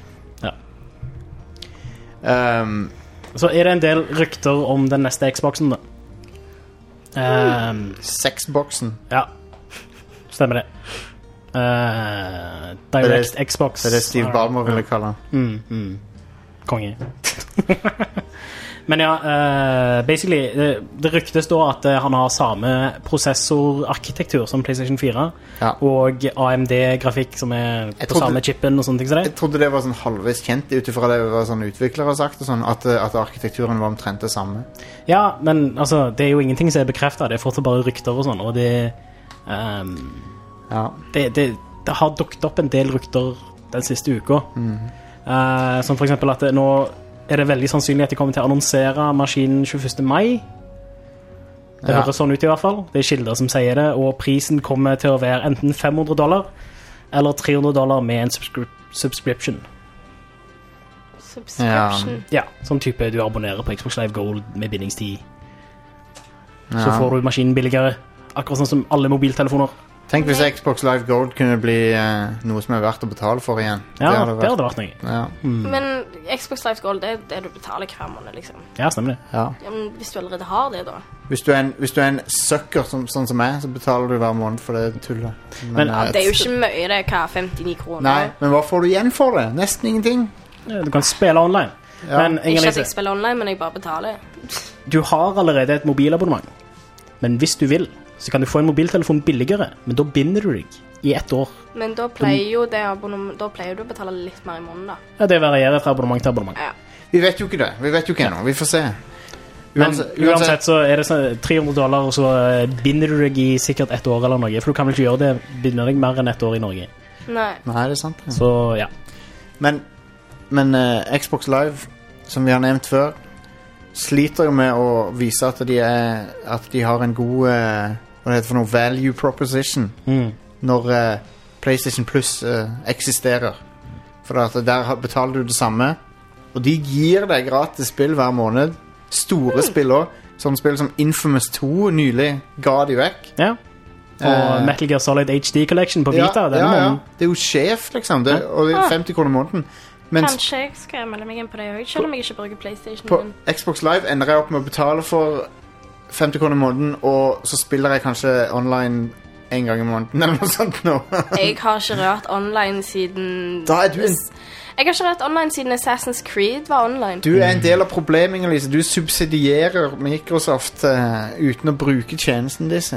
Um, Så er det en del rykter om den neste Xboxen, da. Um, Sexboksen. ja. Stemmer det. Uh, Direct Xbox. Det er det Steve Ballmer ville kalle den. Mm, mm. Konge. Men ja, eh, basically det, det ryktes da at eh, han har samme prosessorarkitektur som PlayStation fire, Ja. og A M D-grafikk som er Jeg på trodde- samme chipen og sånne ting som det. Jeg trodde det var sånn halvvis kjent ut ifra det var sånn utviklere har sagt, og sånn, at, at arkitekturen var omtrent det samme. Ja, men altså, det er jo ingenting som er bekreftet. Det er fortsatt bare rykter og sånn, og det, ehm, Ja. det, det, det har dukket opp en del rykter den siste uka. Mhm. Eh, som for eksempel at det, nå er det veldig sannsynlig at de kommer til å annonsere maskinen tjueførste mai. Det Ja. høres sånn ut i hvert fall. Det er kilder som sier det, og prisen kommer til å være enten fem hundre dollar eller tre hundre dollar med en subscri subscription. Subscription. Ja, sånn type du abonnerer på Xbox Live Gold med bindingstid. Så Ja. får du maskinen billigere, akkurat sånn som alle mobiltelefoner. Tenk hvis Xbox Live Gold kunne bli eh, noe som er verdt å betale for igjen. Ja, det hadde det vært. hadde vært noe. Ja. Men Xbox Live Gold, det er det du betaler hver måned, liksom. Ja, stemmer det. Ja. Ja, men hvis du allerede har det, da. Hvis, du er en, hvis du er en sucker som, sånn som meg, så betaler du hver måned for det tullet. Men, eh, Det er jo ikke mye, det. Hva, femtini kroner? Nei, men hva får du igjen for det? Nesten ingenting. Du kan spille online. Ja. Men Ikke Inger at jeg Lise, spiller online, men jeg bare betaler. du har allerede et mobilabonnement, men hvis du vil, så kan du få en mobiltelefon billigere, men da binder du deg i ett år. Men da pleier jo det abonnement, da pleier du å betale litt mer i måneden, da. Ja, det varierer fra abonnement til abonnement. Ja. Vi vet jo ikke det. Vi vet jo ikke ennå. Vi får se. Men Uansett, uansett så er det sånn tre hundre dollar, og så eh, binder du deg i sikkert ett år eller noe, for du kan vel ikke gjøre det, binde deg mer enn ett år i Norge. Nei. Nei, det er sant. Ja. Så ja. Men, men eh, Xbox Live, som vi har nevnt før, sliter jo med å vise at de, er, at de har en god eh, hva det heter for noe value proposition Mm. når eh, PlayStation Plus eh, eksisterer. For at der har- betaler du det samme, og de gir deg gratis spill hver måned. Store spill også. Sånne spill som Infamous to nylig ga de vekk. Ja. Og Eh, Metal Gear Solid H D Collection på Vita, denne måneden. Det er jo sjef, liksom. Det, og det er femti kroner i måneden. Mens Kanskje jeg skal melde meg inn på det òg, selv om jeg ikke bruker PlayStation. på Men Xbox Live ender jeg opp med å betale for femti kroner i måneden, og så spiller jeg kanskje online en gang i måneden, eller noe sånt nå. jeg har ikke rørt online siden Da er du en, Jeg har ikke rørt online siden Assassin's Creed var online. du er en del av problemet, Lise. Du subsidierer Microsoft eh, uten å bruke tjenesten disse.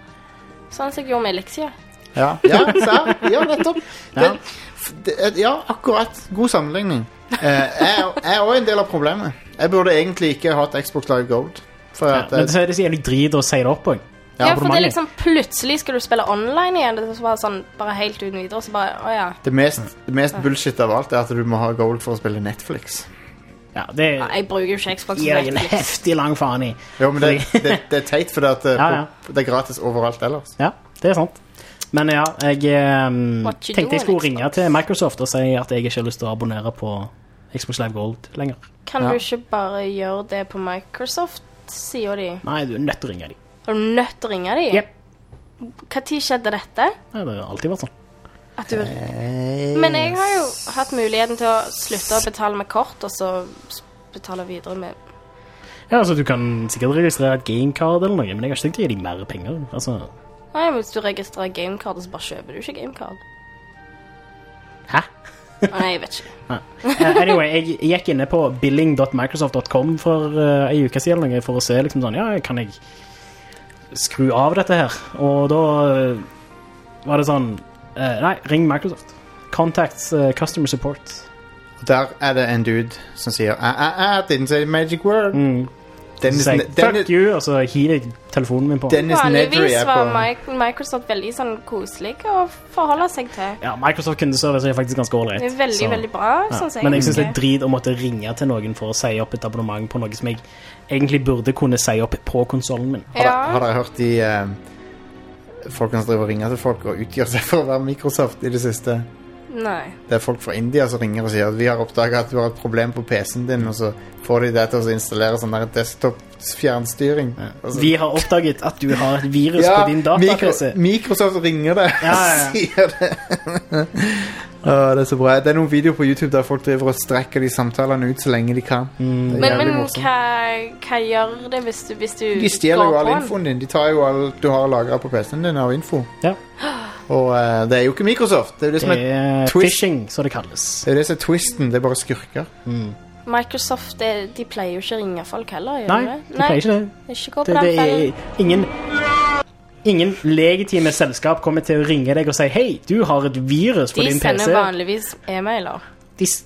Sånn som jeg gjorde med Elixia. Ja, ja, så, ja nettopp. Det, Ja. f- det, ja, akkurat. God sammenligning. Eh, jeg jeg er også en del av problemet. Jeg burde egentlig ikke hatt Xbox Live Gold. For Ja, at, men eh, så er det så jævlig drit å si det opp også. Ja, for det er abonnementet. liksom plutselig skal du spille online igjen. Det var sånn bare helt uten videre. Og så bare, å ja. det, mest, det mest bullshit av alt er at du må ha Gold for å spille Netflix. Ja, det Ja, Jeg bruker jo ikke Xbox. gir deg en Netflix. heftig lang faen i. Jo, men det, det, det er teit, for det, at, eh, Ja, ja. på- det er gratis overalt ellers. Ja, det er sant. Men ja, jeg ehm, What you tenkte jeg doing, skulle Xbox? ringe til Microsoft og si at jeg ikke har lyst til å abonnere på Xbox Live Gold lenger. Kan Ja. du ikke bare gjøre det på Microsoft, sier de? Nei, du er nødt til å ringe dem. Er du nødt til å ringe dem? Jep. Hva tid skjedde dette? Ja, det har alltid vært sånn. At du... Eh, Men jeg har jo hatt muligheten til å slutte å betale med kort, og så s- betale videre med... Ja, altså Du kan sikkert registrere et gamecard eller noe, men jeg har ikke tenkt å gi deg mer penger. Altså, Nei, men hvis du registrerer gamecard, så bare kjøper du ikke gamecard. Hæ? Nei, jeg vet ikke. Eh, anyway, jeg gikk inne på billing dot microsoft dot com for uh, en uke siden eller noe, for å se liksom sånn, ja, kan jeg skru av dette her? Og da eh, var det sånn, eh, nei, ring Microsoft. Contacts uh, customer support. Og der er det en dude som sier I, I, I didn't say the magic word. Mm. Dennis, Så jeg, Ne- Dennis, fuck you, og så hiver jeg telefonen min på. Dennis Nedry Vanligvis er var på Mi- Microsoft veldig sånn koselig å forholde seg til. Ja, Microsoft kundeservice er faktisk ganske ålreit. Det er veldig, så- veldig bra, Ja. synes jeg. Men jeg synes det er drit å måtte ringe til noen for å si opp et abonnement på noe som jeg egentlig burde kunne si opp på konsolen min. Har, Ja. dere- har dere hørt de eh, folkene som driver og ringer til folk og utgjør seg for å være Microsoft i det siste? Nei. Det er folk fra India som ringer og sier at vi har oppdaget at du har et problem på P C-en din, og så får de det til å installere sånn der desktop-fjernstyring. Og så- Vi har oppdaget at du har et virus Ja, på din Micro- data-P C. Microsoft ringer det Ja, ja, ja. og sier det. Åh, det er så bra. Det er noen videoer på YouTube der folk driver og strekker de samtalene ut så lenge de kan. Mm. Det er Men, jævlig men morsomt. hva, hva gjør det hvis du, hvis du De stjeler jo går all på den? infoen din. De tar jo alt du har lagret på P C-en din av info. Ja. Og eh, det er jo ikke Microsoft. Det er jo det, som Det er, er twist. phishing, som det kalles. det er det som er twisten. Det er bare skurker. Microsoft, det, de pleier jo ikke å ringe folk heller, gjør Nei, de det? de pleier ikke det. Ikke gå på Det, den det fellen. er ingen Ingen legitime selskap kommer til å ringe deg og si hei, du har et virus på De din P sender C. vanligvis e-mailer. De s-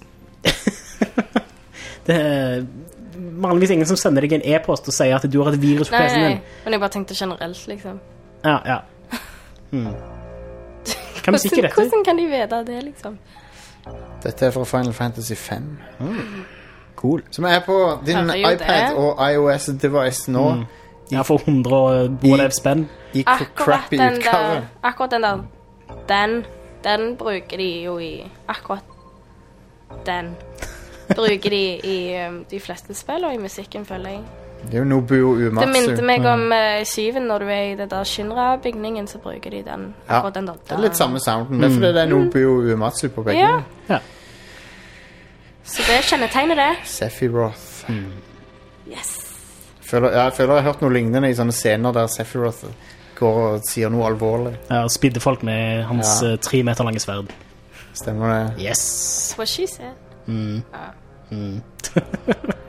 det er vanligvis ingen som sender deg en e-post og sier at du har et virus på Nei, P C-en nei, din. men jeg bare tenkte generelt, liksom. Ja, ja. Hmm. Hva musikk er Hvordan, dette? hvordan kan de vite det, liksom? Dette er fra Final Fantasy fem. Cool. Som er på din Herregud, iPad det. og iOS-device nå. Ja, for hundre og whatever spenn. I k- Akkurat crappy den utgave. der, akkurat den der, den, den bruker de jo i, akkurat den, bruker de i um, de fleste spill og i musikken, føler jeg. Det er jo Nobuo Det Uematsu. minte meg om uh, syven, når du er i det der Shinra-bygningen, så bruker de den, Ja, akkurat den der. det er litt samme sounden. Det er fordi det er Nobuo Uematsu på begge. Ja. Ja. Så det kjennetegner det. Sephiroth. Yes. Føler, ja, jeg føler jeg har hørt noe lignende i sånne scener der Sephiroth går og sier noe alvorlig. Ja, og spidde folk med hans Ja. eh, tre meter lange sverd. Stemmer det? Yes. What she said. Mm. Ja. Mm.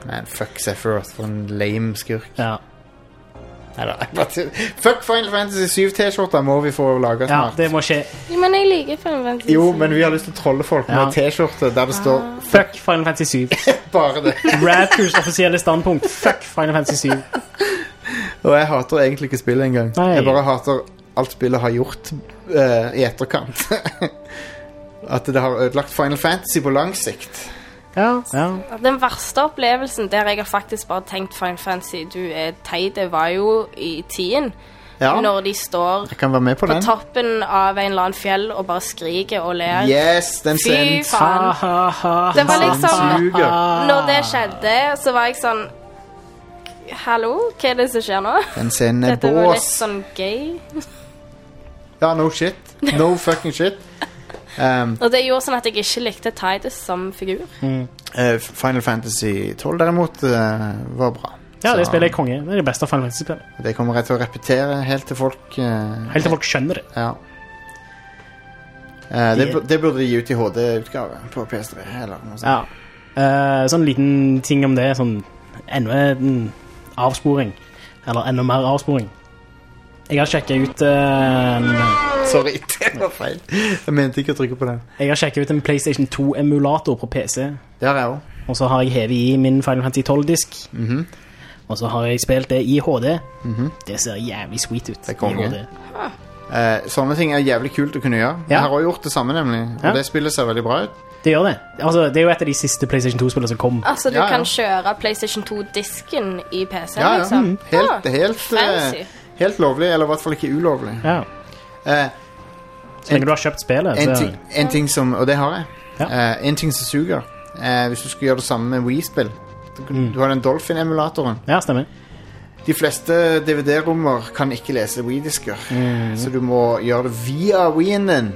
Man, fuck Sephiroth for en lame skurk. Ja. Neida, jeg bare tuller. Fuck Final Fantasy syv T-skjorter må vi få laget ja, snart. det må skje. Jo, men jeg liker Final Fantasy. Jo, men vi har lyst til å trolle folk med Ja. T-skjorte der det står Fuck Final Fantasy syv. bare det. Raptors offisielle standpunkt. Fuck Final Fantasy syv. Og jeg hater egentlig ikke spillet engang. Nei. Jeg bare hater alt spillet har gjort uh, i etterkant. At det har ødelagt Final Fantasy på lang sikt. Ja, ja. Den verste opplevelsen der jeg har faktisk bare tenkt Final Fantasy, du er teit, det var jo i tiden. Ja, Når de står jeg kan være med på på den. toppen av en eller annen fjell og bare skriker og ler. Yes, den Fy scenen. faen. Ha, ha, ha, Det var ha, liksom- Suger. Når det skjedde, så var jeg sånn Hallo, hva er det som skjer nå? Den scenen er Dette var litt bås. sånn gay. Ja, no shit. No fucking shit. Um, Og det gjorde sånn at jeg ikke likte Tidus som figur. uh, Final Fantasy tolv derimot uh, var bra. Ja, det Så spillet er konge. Det er det beste av Final Fantasy-spillet. det kommer jeg til å repetere helt til folk uh, Helt til folk skjønner det. Ja. Uh, det, bu- det burde de gi ut i H D-utgave på P S tre. Eller noe sånt. Ja. Eh, sånn liten ting om det, sånn enda en avsporing. Eller enda mer avsporing. Jeg har sjekket ut eh, en, Sorry, det var feil. Jeg mente ikke å trykke på den. Jeg har sjekket ut en PlayStation to-emulator på P C. Det har jeg også. Og så har jeg hevet i min Final Fantasy tolv-disk. Mhm. Og så har jeg spilt det i H D. Mhm. Det ser jævlig sweet ut. Det er konge. i H D. Eh, sånne ting er jævlig kult å kunne gjøre. Ja. Jeg har også gjort det samme, nemlig. Og Ja. det spillet ser veldig bra ut. Det gjør det. Altså, det er jo et av de siste PlayStation to-spillene som kom. Altså, du Ja, ja. kan kjøre PlayStation to-disken i P C, Ja, ja. liksom. Helt, Ah, helt, fancy. eh, helt lovlig, eller i hvert fall ikke ulovlig. Ja. Eh, Så lenge du har kjøpt spillet, en, så ting, en ting som, og det har jeg, Ja. Eh, en ting som suger, eh, hvis du skal gjøre det samme med Wii-spill. Du, Mm. du har den Dolphin-emulatoren. Ja, stemmer. De fleste D V D-rommer kan ikke lese Wii-disker, Mm. så du må gjøre det via Wii-en din.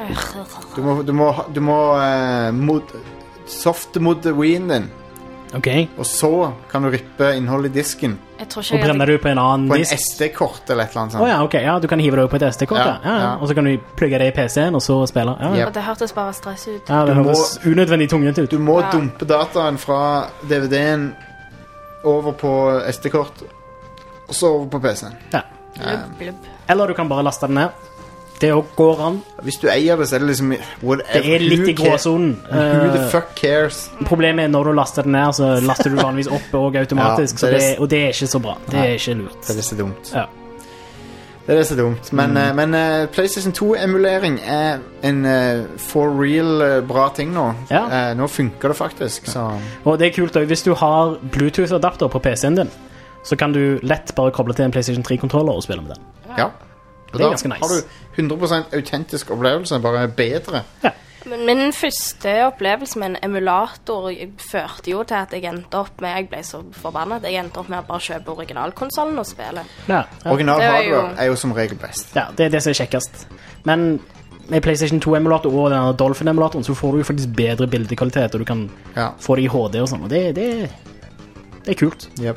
Du må, du må, du må eh, mod, softmodde Wii-en din, Ok. og så kan du rippe innholdet i disken Jeg tror Og ikke jeg brenner hadde... du på en annen på en disk? S D-kort eller et eller annet Å sånt. ja, ok. Ja, du kan hive det opp på et S D-kort, ja. Ja, Ja, ja. ja. Og så kan du plugge det i P C-en, og så spille. Ja, ja. Yep. Og det hørtes bare stress ut. Ja, det Du må- høres unødvendig tungent ut. Du må Ja. dumpe dataen fra D V D-en over på S D-kort, og så over på P C-en. Ja. Blubb, blubb. Eller du kan bare laste den ned. Det går an. Hvis du eier det, så er det liksom whatever. Det er litt i Who ca- gråsonen. Who the Eh, fuck cares? Problemet er når du laster den ned, så laster du vanligvis opp og automatisk, Ja, så det er- det, og det er ikke så bra. Det Nei. er ikke lurt. Det er det så dumt. Ja. Det er det så dumt. Men, eh, men eh, PlayStation to-emulering er en eh, for real eh, bra ting nå. Ja. Eh, nå funker det faktisk, så Og det er kult også, hvis du har Bluetooth-adapter på P C-en din, så kan du lett bare koble til en PlayStation tre-kontroller og spille med den. ja. Og Det er da ganske nice. har du hundre prosent autentisk opplevelse, bare bedre. Men min første opplevelse med en emulator førte jo til at jeg endte opp med Jeg ble så forbannet at jeg endte opp med å bare kjøpe originalkonsollen og spille. Ja, ja. Original Det er jo- hardware er jo som regel best. ja, det er det som er kjekkest. Men med PlayStation to-emulator og denne Dolphin-emulatoren så får du jo faktisk bedre bildekvalitet, og du kan Ja. få det i H D og sånn, og det, det, det er kult. Yep.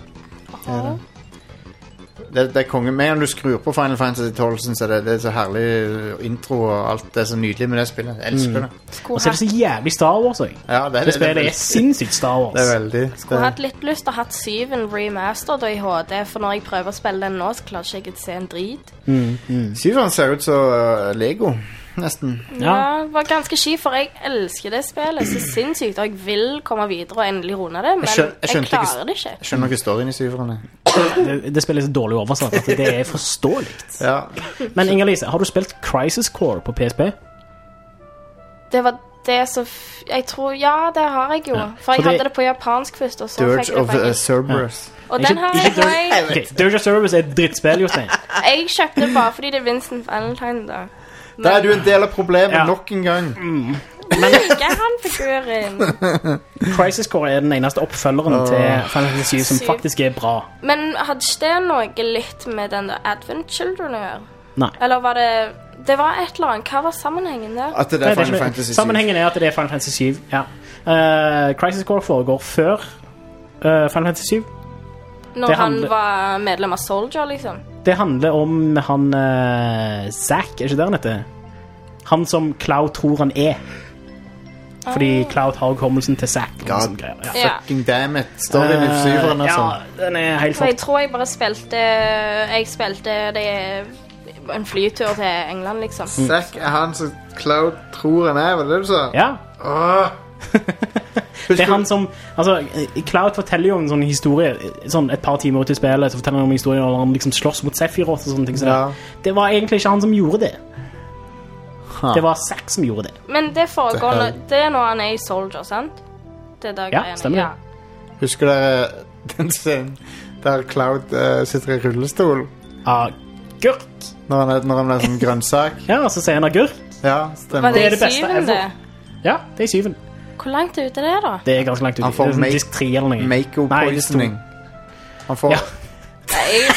Det, det er konge. Med en du skrur på Final Fantasy tolv, synes jeg det, det er så herlig intro og alt det er så nydelig med det spillet. Jeg elsker det. Skulle Og så er det så jævlig Star Wars også. Ja, det, er, Det spillet er veldig- sinnssykt Star Wars. det er veldig. Skulle Det, hatt litt lyst til å ha hatt syven remastered og i H D, for når jeg prøver å spille den nå, så klarer ikke jeg å se en drit. syveren ser ut som uh, Lego, nesten. Ja. Ja, det var ganske kjipt, for jeg elsker det spillet så sinnssykt, og jeg vil komme videre og endelig runde det, men Jeg jeg, skjøn- jeg skjønte ikke- klarer det ikke. Jeg skjønner ikke storyen i syveren. jeg. Det, det spillet er så dårlig oversatt at det er forståelig. Ja. Men Inger-Lise, har du spilt Crisis Core på P S P? Det var det så f Jeg tror Ja, det har jeg jo. Ja. For jeg For det- hadde det på japansk først, og så fikk Dirge jeg det of på uh, engelsk. Cerberus. Og Ikke- den har ikke jeg på Dirge- engelsk. Ok, Dirge of Cerberus er et drittspill, Jostein. Jeg kjøpte det bare fordi det er Vincent Valentine, da. Men Da er du en del av problemet Ja. nok en gang. jeg liker han figuren. Crisis Core er den eneste oppfølgeren til Final Fantasy syv som Syv. faktisk er bra. Men hadde ikke det noe litt med den der Advent Children å gjøre? Nei. Eller var det Det var et eller annet. Hva var sammenhengen der? At det Nei, er det er Final ikke- Fantasy syv. Sammenhengen er at det er Final Fantasy syv. Ja. Uh, Crisis Core foregår før uh, Final Fantasy syv. Når det han handler- var medlem av Soldier, liksom? Det handler om han uh, Zack, er ikke det han heter? Han som Cloud tror han er. Fordi Cloud har hukommelsen til Zack. og God. sånne greier. Ja. Ja. Fucking damn it. Storyen i syveren, altså. Ja, den er helt Så jeg fucked. tror jeg bare spilte Jeg spilte det en flytur til England, liksom. Zack er han som Cloud tror han er, var det det du sa? Ja, Åh. det er han som altså, Cloud forteller jo en sånn historie sånn et par timer ut i spillet. Så forteller han om historien når han liksom slåss mot Sephiroth og sånne ting så Ja. det, det var egentlig ikke han som gjorde det. Ha. Det var Zack som gjorde det. Men det foregår Det nå- er- Det er når han er i Soldier, sant? Det er der Ja, greiene. stemmer det. Husker dere den scenen der Cloud eh, sitter i rullestol? Agurk. Når han er, når han er sånn grønnsak? Ja, og så sier han agurk. Ja, Var stemmer. det, Det er det i beste syven, ever. det? Ja, det er i syven. Hvor langt ute er det, da? Det er ganske langt ut. Han får Det er sånn make- disk tre eller noe. Mako Nei, det er stor. poisoning. Han får Ja. Jeg,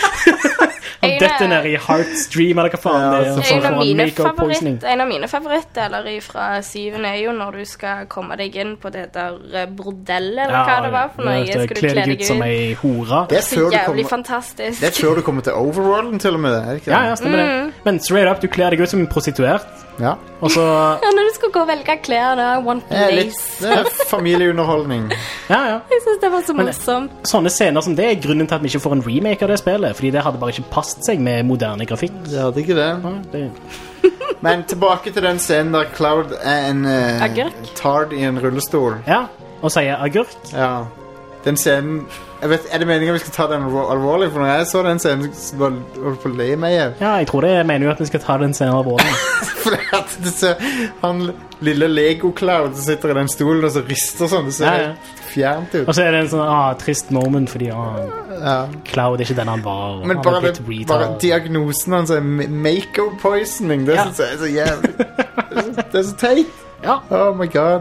Han jeg- detter ned i Heartstream, eller hva faen Ja, det er. så og så En får av, han mine Mako poisoning. favoritt, en av mine favorittdeler fra syven er jo når du skal komme deg inn på det der eh, bordellet, eller hva det var for noe. det Skal du kler kle deg deg ut som ut? ei hore. Det er Så før du jævlig kommer, fantastisk. det er før du kommer til Overworlden, til og med. Er det ikke det? Ja, ja, stemmer det. Men straight up, du kler deg ut som en prostituert, Ja. og så Ja, når du skal gå og velge klær, da. One Det er litt place. det er familieunderholdning. Ja, ja. Jeg synes det var så Men- morsomt. Sånne scener som det er grunnen til at vi ikke får en remake av det spillet, fordi det hadde bare ikke passet seg med moderne grafikk. Det hadde ikke det. Ja, det Men tilbake til den scenen der Cloud er en uh, Agurk. tard i en rullestol. ja, og sier agurk. Ja. Den scenen jeg vet, Er det meningen vi skal ta den alvor- alvorlig? For når jeg så den scenen, så var jeg på å le meg igjen. Ja, jeg tror det mener jo at vi skal ta den scenen av båten. For at det ser han lille Lego-Cloud som sitter i den stolen og så rister sånn. Det ser Ja, ja. helt fjernt ut. Og så er det en sånn ah, trist moment, fordi ah, Ja. Cloud er ikke den han var. Og Men han bare, er blitt det, bare retard. diagnosen hans er ma- Mako poisoning. Det Ja. synes jeg er så jævlig. Det er så, det er så teit. Ja. Oh my god.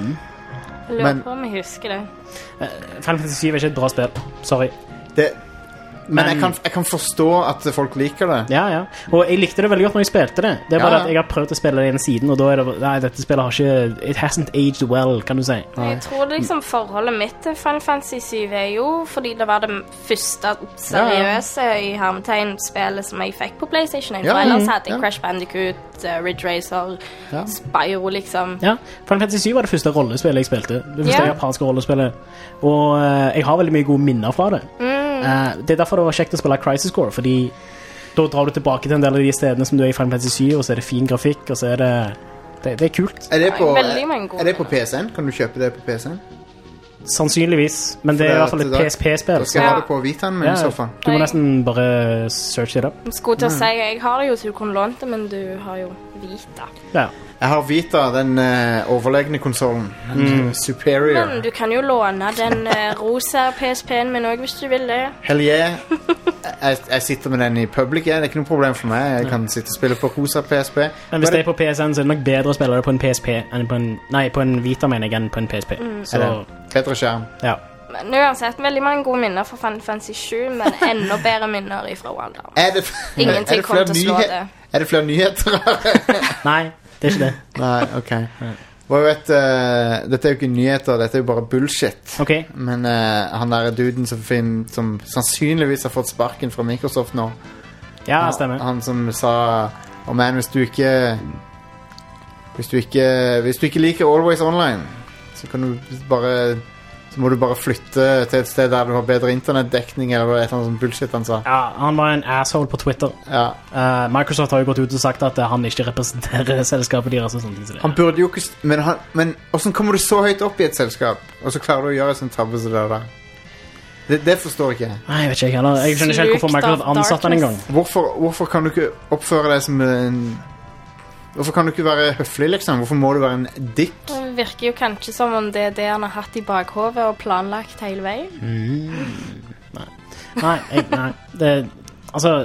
Jeg lurer Men- på om jeg husker det. Final Fantasy syv er ikke et bra spill. Sorry. Det, men Men- jeg kan, jeg kan forstå at folk liker det. Ja, ja. Og jeg likte det veldig godt når jeg spilte det. Det er bare Ja, ja. at jeg har prøvd å spille det igjen siden, og da er det Nei, dette spillet har ikke It hasn't aged well, kan du si. Jeg tror liksom forholdet mitt til Final Fantasy syv er jo fordi det var det første seriøse i hermetegn-spillet som jeg fikk på PlayStation. For Ja, ellers mm, hadde jeg ja. Crash Bandicoot, uh, Ridge Racer, Ja. Spyro, liksom. Ja, Final Fantasy syv var det første rollespillet jeg spilte. Det første Ja. japanske rollespillet. Og eh, jeg har veldig mye gode minner fra det. Mm. Eh, det er derfor det var kjekt å spille Crisis Core, fordi da drar du tilbake til en del av de stedene som du er i Final Fantasy syv, og så er det fin grafikk, og så er det Det, det er kult. Er det, på, Veldig mange gode er det på P C-en? Kan du kjøpe det på P C-en? Sannsynligvis. Men det er i hvert fall et Da- P S P-spill. Da skal jeg Ja. ha det på Vitaen min Ja, i så fall. du må nesten bare search it up. Skulle til å si jeg har det jo så du kunne lånt det, men du har jo Vita. Ja. Jeg har Vita, den uh, overlegne konsollen. Den Superior. Men du kan jo låne den uh, rosa P S P-en min òg, hvis du vil det. Hell yeah. jeg, jeg sitter med den i public, jeg. Det er ikke noe problem for meg. Jeg kan sitte og spille på rosa P S P. Men hvis det er på P S N, så er det nok bedre å spille det på en P S P enn på en Nei, på en Vita, mener jeg, enn på en P S P. Så, Er det bedre skjerm. ja. Men uansett, veldig mange gode minner fra Final Fantasy syv, men enda bedre minner ifra Wildard. Er det, Ingenting er det kommer flere til å slå nyhe- det. Er det flere nyheter? Nei, det er ikke det. Nei, ok. Hva vet, uh, dette er jo ikke nyheter, dette er jo bare bullshit. OK. Men uh, han der duden som, fin, som sannsynligvis har fått sparken fra Microsoft nå, Ja, stemmer. han som sa oh man, hvis du ikke hvis du ikke Hvis du ikke liker Always Online, så kan du bare Så må du bare flytte til et sted der du har bedre internettdekning, eller et eller annet sånt bullshit han sa. Ja, Han var en asshole på Twitter. Ja. Eh, Microsoft har jo gått ut og sagt at eh, han ikke representerer selskapet deres. og sånne ting. Så det- Han burde jo ikke st- Men, han, men hvordan kommer du så høyt opp i et selskap, og så klarer du å gjøre en sånn tabbe som det der? Det, det forstår ikke jeg. Nei, jeg vet ikke heller. Jeg skjønner ikke helt hvorfor Slukt av Microsoft ansatte han engang. Hvorfor, hvorfor kan du ikke oppføre deg som en Hvorfor kan du ikke være høflig, liksom? Hvorfor må du være en dick? Det virker jo kanskje som om det er det han har hatt i bakhovet og planlagt hele veien. Nei, jeg, nei. Det Altså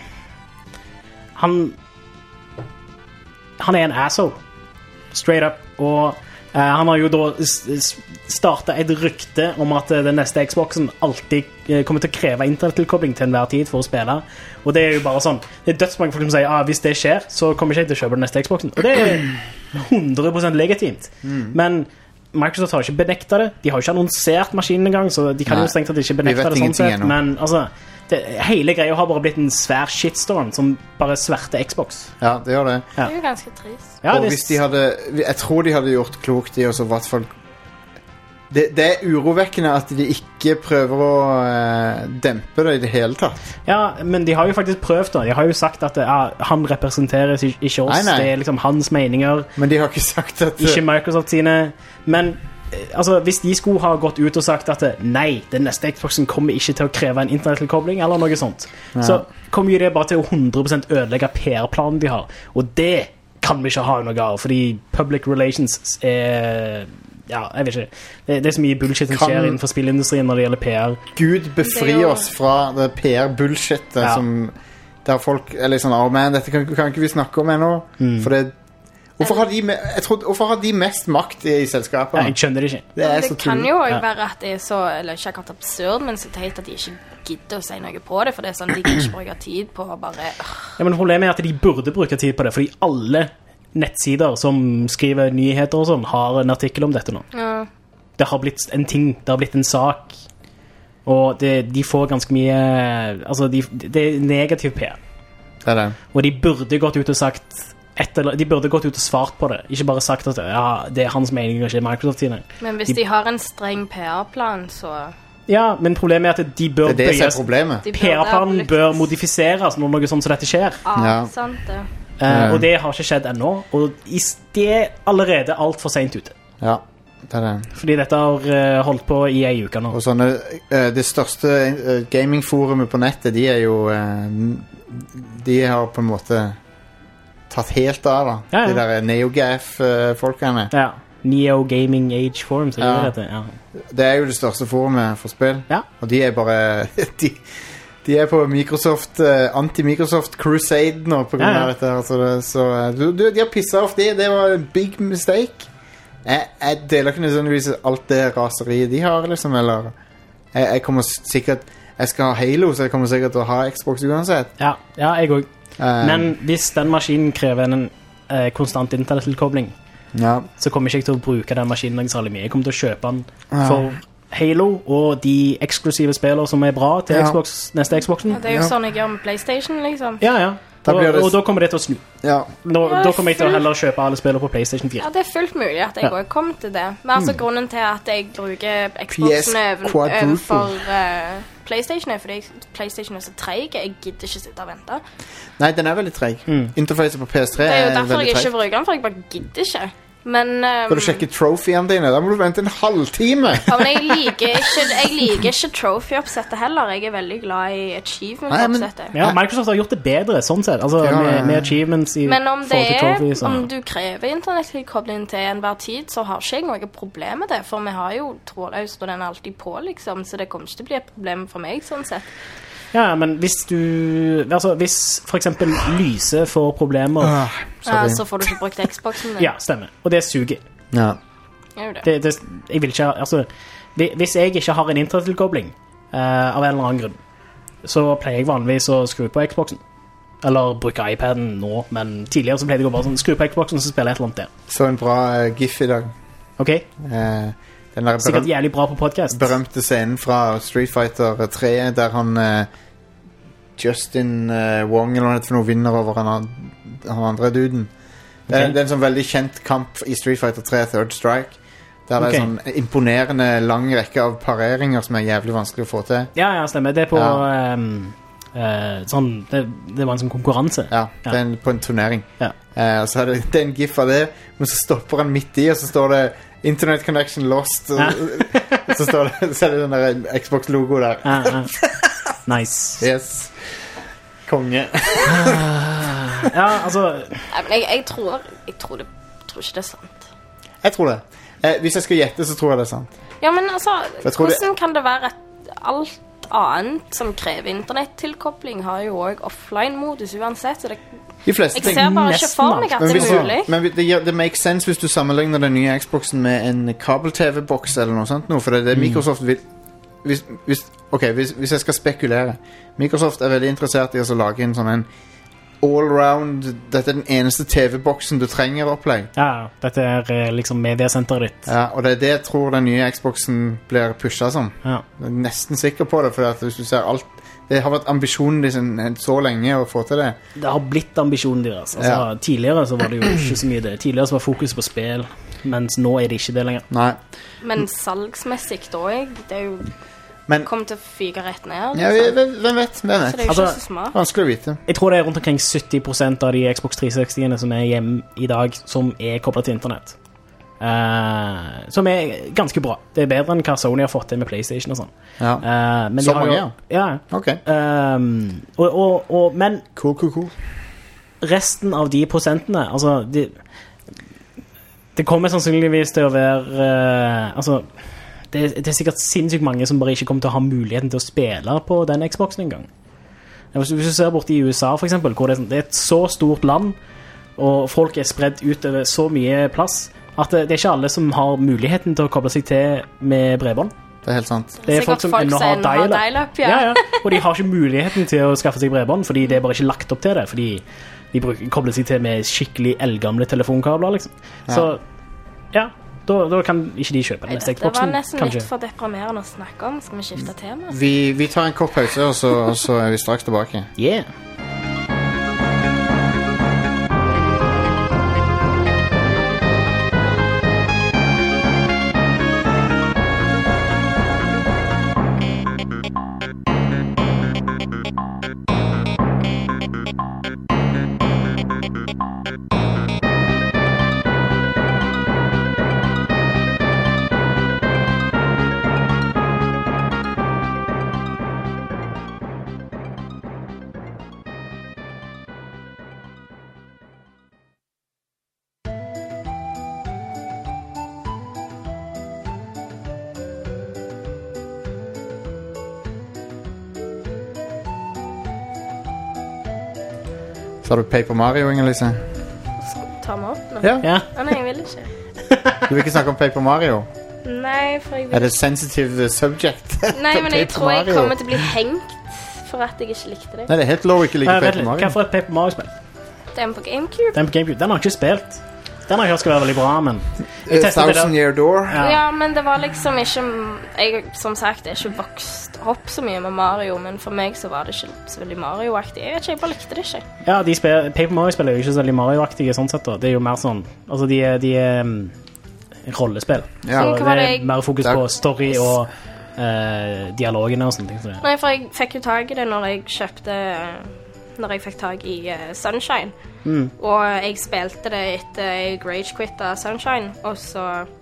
Han Han er en asshole. Straight up. Og eh, han har jo da starta et rykte om at eh, den neste Xboxen alltid eh, kommer til å kreve internettilkobling til enhver tid for å spille. Og det er jo bare sånn Det er dødsmange folk som sier ah, hvis det skjer, så kommer ikke jeg til å kjøpe den neste Xboxen. Og det er hundre prosent legitimt. Men Microsoft har ikke benekta det. De har ikke annonsert maskinen engang, så de kan Nei, jo strengt tatt ikke vi benekte vet det sånn ingenting sett. ennå. Men altså det, hele greia har bare blitt en svær shitstorm som bare sverter Xbox. Ja, det gjør det. Det er jo ganske trist. Ja, Og det, hvis de hadde Jeg tror de hadde gjort klokt i å så i hvert fall det, det er urovekkende at de ikke prøver å eh, dempe det i det hele tatt. ja, men de har jo faktisk prøvd da. De har jo sagt at ja, han representerer ikke oss. Nei, nei. Det er liksom hans meninger, Men de har ikke sagt at ikke Microsoft sine. Men eh, altså, hvis de skulle ha gått ut og sagt at nei, den neste Xboxen kommer ikke til å kreve en internettilkobling eller noe sånt, Ja. så kommer jo det bare til å hundre prosent ødelegge P R-planen de har. Og det kan vi ikke ha noe av, fordi public relations er... Ja, jeg vet ikke. Det, det er så mye bullshit som Kan- skjer innenfor spillindustrien når det gjelder P R. Gud befri Det er jo- oss fra det P R-bullshitet Ja. som der folk er litt sånn oh man, dette kan, kan ikke vi snakke om ennå. Mm. For det hvorfor har, de, me- jeg tror, hvorfor har de mest makt i, i selskapene? Ja, jeg skjønner det ikke. Det er Det så kan tull. jo også Ja. være at det er så, eller ikke akkurat absurd, men så teit at de ikke gidder å si noe på det, for det er sånn de kan ikke bruke tid på å bare øh. Ja, men problemet er at de burde bruke tid på det, fordi alle nettsider som skriver nyheter og sånn, har en artikkel om dette nå. Ja. Det har blitt en ting, det har blitt en sak, og det, de får ganske mye, altså de, det er negativ P R. Det er det. Og de burde gått ut og sagt, et eller, de burde gått ut og svart på det, ikke bare sagt at ja, det er hans mening og ikke Microsoft sine. Men hvis De- de har en streng P R-plan, så Ja, men problemet er at de bør Det er det som er bøyes. problemet. de P R-planen lykkes. bør modifiseres når noe sånt som dette skjer. Ja, Ja. sant det. Eh, Ja. og det har ikke skjedd ennå, og i s- det er allerede alt for sent ute. Ja, det er det. Fordi dette har eh, holdt på i ei uke nå. Og sånne eh, det største eh, gamingforumet på nettet, de er jo eh, n- de har på en måte tatt helt av da. Ja, ja. De der NeoGaf-folkene. Ja. Neo Gaming Age Forum, så Ja. det heter. Ja. Det er jo det største forumet for spill. Ja. Og de er bare de, de er på Microsoft eh, anti-Microsoft Crusade nå på grunn Ja, ja. av dette her, så, det, så eh, du, du, de har pisset off det. Det var en big mistake. Jeg, jeg deler ikke nødvendigvis alt det raseriet de har, liksom, eller jeg, jeg kommer sikkert jeg skal ha Halo, så jeg kommer sikkert til å ha Xbox uansett. Ja, ja, jeg òg. Eh, Men hvis den maskinen krever en eh, konstant internettilkobling, ja. så kommer ikke jeg til å bruke den maskinen noe særlig mye. Jeg kommer til å kjøpe den Ja. for Halo og de eksklusive spillere som er bra til Ja. Xbox, neste Xboxen. Ja, det er jo Ja. sånn jeg gjør med PlayStation, liksom. Ja, ja. Da Og, blir det- og da kommer det til å snu. Ja. Nå, Ja, da kommer jeg til å full- heller kjøpe alle spillere på PlayStation Ja, fire. det er fullt mulig at jeg Ja. også kommer til det. Men altså grunnen til at jeg bruker Xboxen over- quadruple. overfor uh, PlayStation er fordi PlayStation er så treig. Jeg gidder ikke sitte og vente. Nei, den er veldig treg. Mm. Interfacet på P S tre Det er jo er derfor veldig jeg treg. ikke bruker den, for jeg bare gidder ikke. Men, um, Skal du sjekke trofeene dine? Da må du vente en halvtime. ja, men jeg liker ikke, jeg liker ikke trophy-oppsettet heller. Jeg er veldig glad i Nei, men- achievement-oppsettet. Ja, Microsoft har gjort det bedre, sånn sett. Altså, Ja, ja, ja. med, med achievements i Men om det forhold til er, trophies. og- om du krever internettilkobling til enhver tid, så har ikke jeg noe problem med det. For vi har jo trådløst, og den er alltid på, liksom. Så det kommer ikke til å bli et problem for meg, sånn sett. Ja, men hvis du Altså, hvis for eksempel Lyse får problemer Ah, Ja, sorry. så får du ikke brukt Xboxen din. Ja, stemmer. Og det suger. Ja. Gjør du det? Det, det, jeg vil ikke ha Altså, hvi- hvis jeg ikke har en internettilkobling eh, av en eller annen grunn, så pleier jeg vanligvis å skru på Xboxen. Eller bruke iPaden nå, men tidligere så pleide jeg å bare sånn skru på Xboxen, så spiller jeg et eller annet der. Så en bra eh, gif i dag. Ok? Eh, den der Sikkert berøm jævlig bra på podcast. berømte scenen fra Street Fighter tre, der han eh, Justin eh, Wong eller noe heter for noe vinner over han, an- han andre duden. Det er, Ok. det er en sånn veldig kjent kamp i Street Fighter tre, Third Strike. Der det Ok. er sånn imponerende lang rekke av pareringer som er jævlig vanskelig å få til. Ja, ja, stemmer. Det er på Ja. ehm, eh, sånn det, det var en sånn konkurranse. Ja, det er en, på en turnering. Ja. Eh, og så er det, det er en gif av det, men så stopper han midt i, og så står det Internet connection lost. Og, Ja. så, står det, så er det den der Xbox-logo der. Ja, ja. Nice. Yes. Konge. Ja, altså Nei, men jeg, jeg, tror, jeg tror, det, tror ikke det er sant. Jeg tror det. Eh, hvis jeg skal gjette, så tror jeg det er sant. Ja, men altså, jeg tror det- hvordan kan det være at alt annet som krever internettilkobling, har jo òg offline-modus uansett? Så det, De fleste jeg ting. ser bare ikke nesten for alt. meg at Men, det hvis, er mulig. men det, gjør- det makes sense hvis du sammenligner den nye Xboxen med en kabel-T V-boks eller noe sånt nå, for det er det Microsoft vil hvis, hvis, Ok, hvis, hvis jeg skal spekulere. Microsoft er veldig interessert i å lage en sånn en allround. Dette er den eneste T V-boksen du trenger opplegg. Ja, dette er eh, liksom mediasenteret ditt. Ja, og det er det jeg tror den nye Xboxen blir pusha som. Ja. Jeg er nesten sikker på det, for at hvis du ser alt Det har vært ambisjonen liksom, så lenge å få til det. Det har blitt ambisjonen deres. Altså, Ja. Tidligere så var det jo ikke så mye det. Tidligere så var fokus på spill, mens nå er det ikke det lenger. Nei. Men salgsmessig da, jeg, det er jo Men kommer til å fyke rett ned. ja, Liksom. hvem hvem vet? Hvem Så vet? det er jo Altså, ikke så smart. Vanskelig å vite. Jeg tror det er rundt omkring sytti prosent av de Xbox tre seksti-ene som er hjemme i dag, som er koblet til internett. Uh, som er ganske bra. Det er bedre enn hva Sony har fått til med PlayStation og sånn. Ja. Uh, men de Så har jo- mange, ja. Ok. Um, og, og, og, men Cool, cool, cool. resten av de prosentene, altså de, det kommer sannsynligvis til å være uh, altså det, det er sikkert sinnssykt mange som bare ikke kommer til å ha muligheten til å spille på den Xboxen en gang. Hvis, hvis du ser bort i U S A for eksempel, hvor det er, sånn, det er et så stort land og folk er spredd ut over så mye plass at det, det er ikke alle som har muligheten til å koble seg til med bredbånd. Det er helt sant. Det er Sikkert folk som folk ennå som har ennå har dial-up. dial-up, ja. Ja, ja. Og de har ikke muligheten til å skaffe seg bredbånd, fordi det er bare ikke lagt opp til det, fordi de bruker, kobler seg til med skikkelig eldgamle telefonkabler, liksom. Så, ja, da, da kan ikke de kjøpe den neste Det var Xboxen, nesten kanskje. litt for deprimerende å snakke om. Skal vi skifte tema? Vi, vi tar en kort pause, og så, og så er vi straks tilbake. Yeah. Så har du Paper Mario, Inger-Lise. Ta meg opp nå? Ja. Ja. Å, nei, jeg vil ikke. Du vil ikke snakke om Paper Mario? Nei, for jeg Er vil det sensitive subject? Nei, men jeg Paper tror jeg Mario? kommer til å bli hengt for at jeg ikke likte det. Nei, det er helt lov å ikke like Nei, vent Paper litt. Mario. Hva for et Paper Mario-spill? Den på GameCube. Den på GameCube, den har jeg ikke spilt. Den har jeg hørt skal være veldig bra, men jeg A testet det Thousand der. Year Door. Ja. Ja, men det var liksom ikke Jeg, som sagt, er ikke vokst opp så mye med Mario, men for meg så var det ikke så veldig Mario-aktig. Jeg vet ikke, jeg bare likte det ikke. Ja, de spil, Paper Mario-spill er jo ikke så veldig Mario-aktige sånn sett da. Det er jo mer sånn, altså de er, de er um, rollespill. Ja. Så Hva det var er det jeg- mer fokus Det er- på story og uh, dialogene og sånne ting. Så det. Nei, for jeg fikk jo tag i det når jeg kjøpte Når jeg fikk tag i uh, Sunshine. Mm. Og jeg spilte det etter jeg rage-quitta Sunshine, og så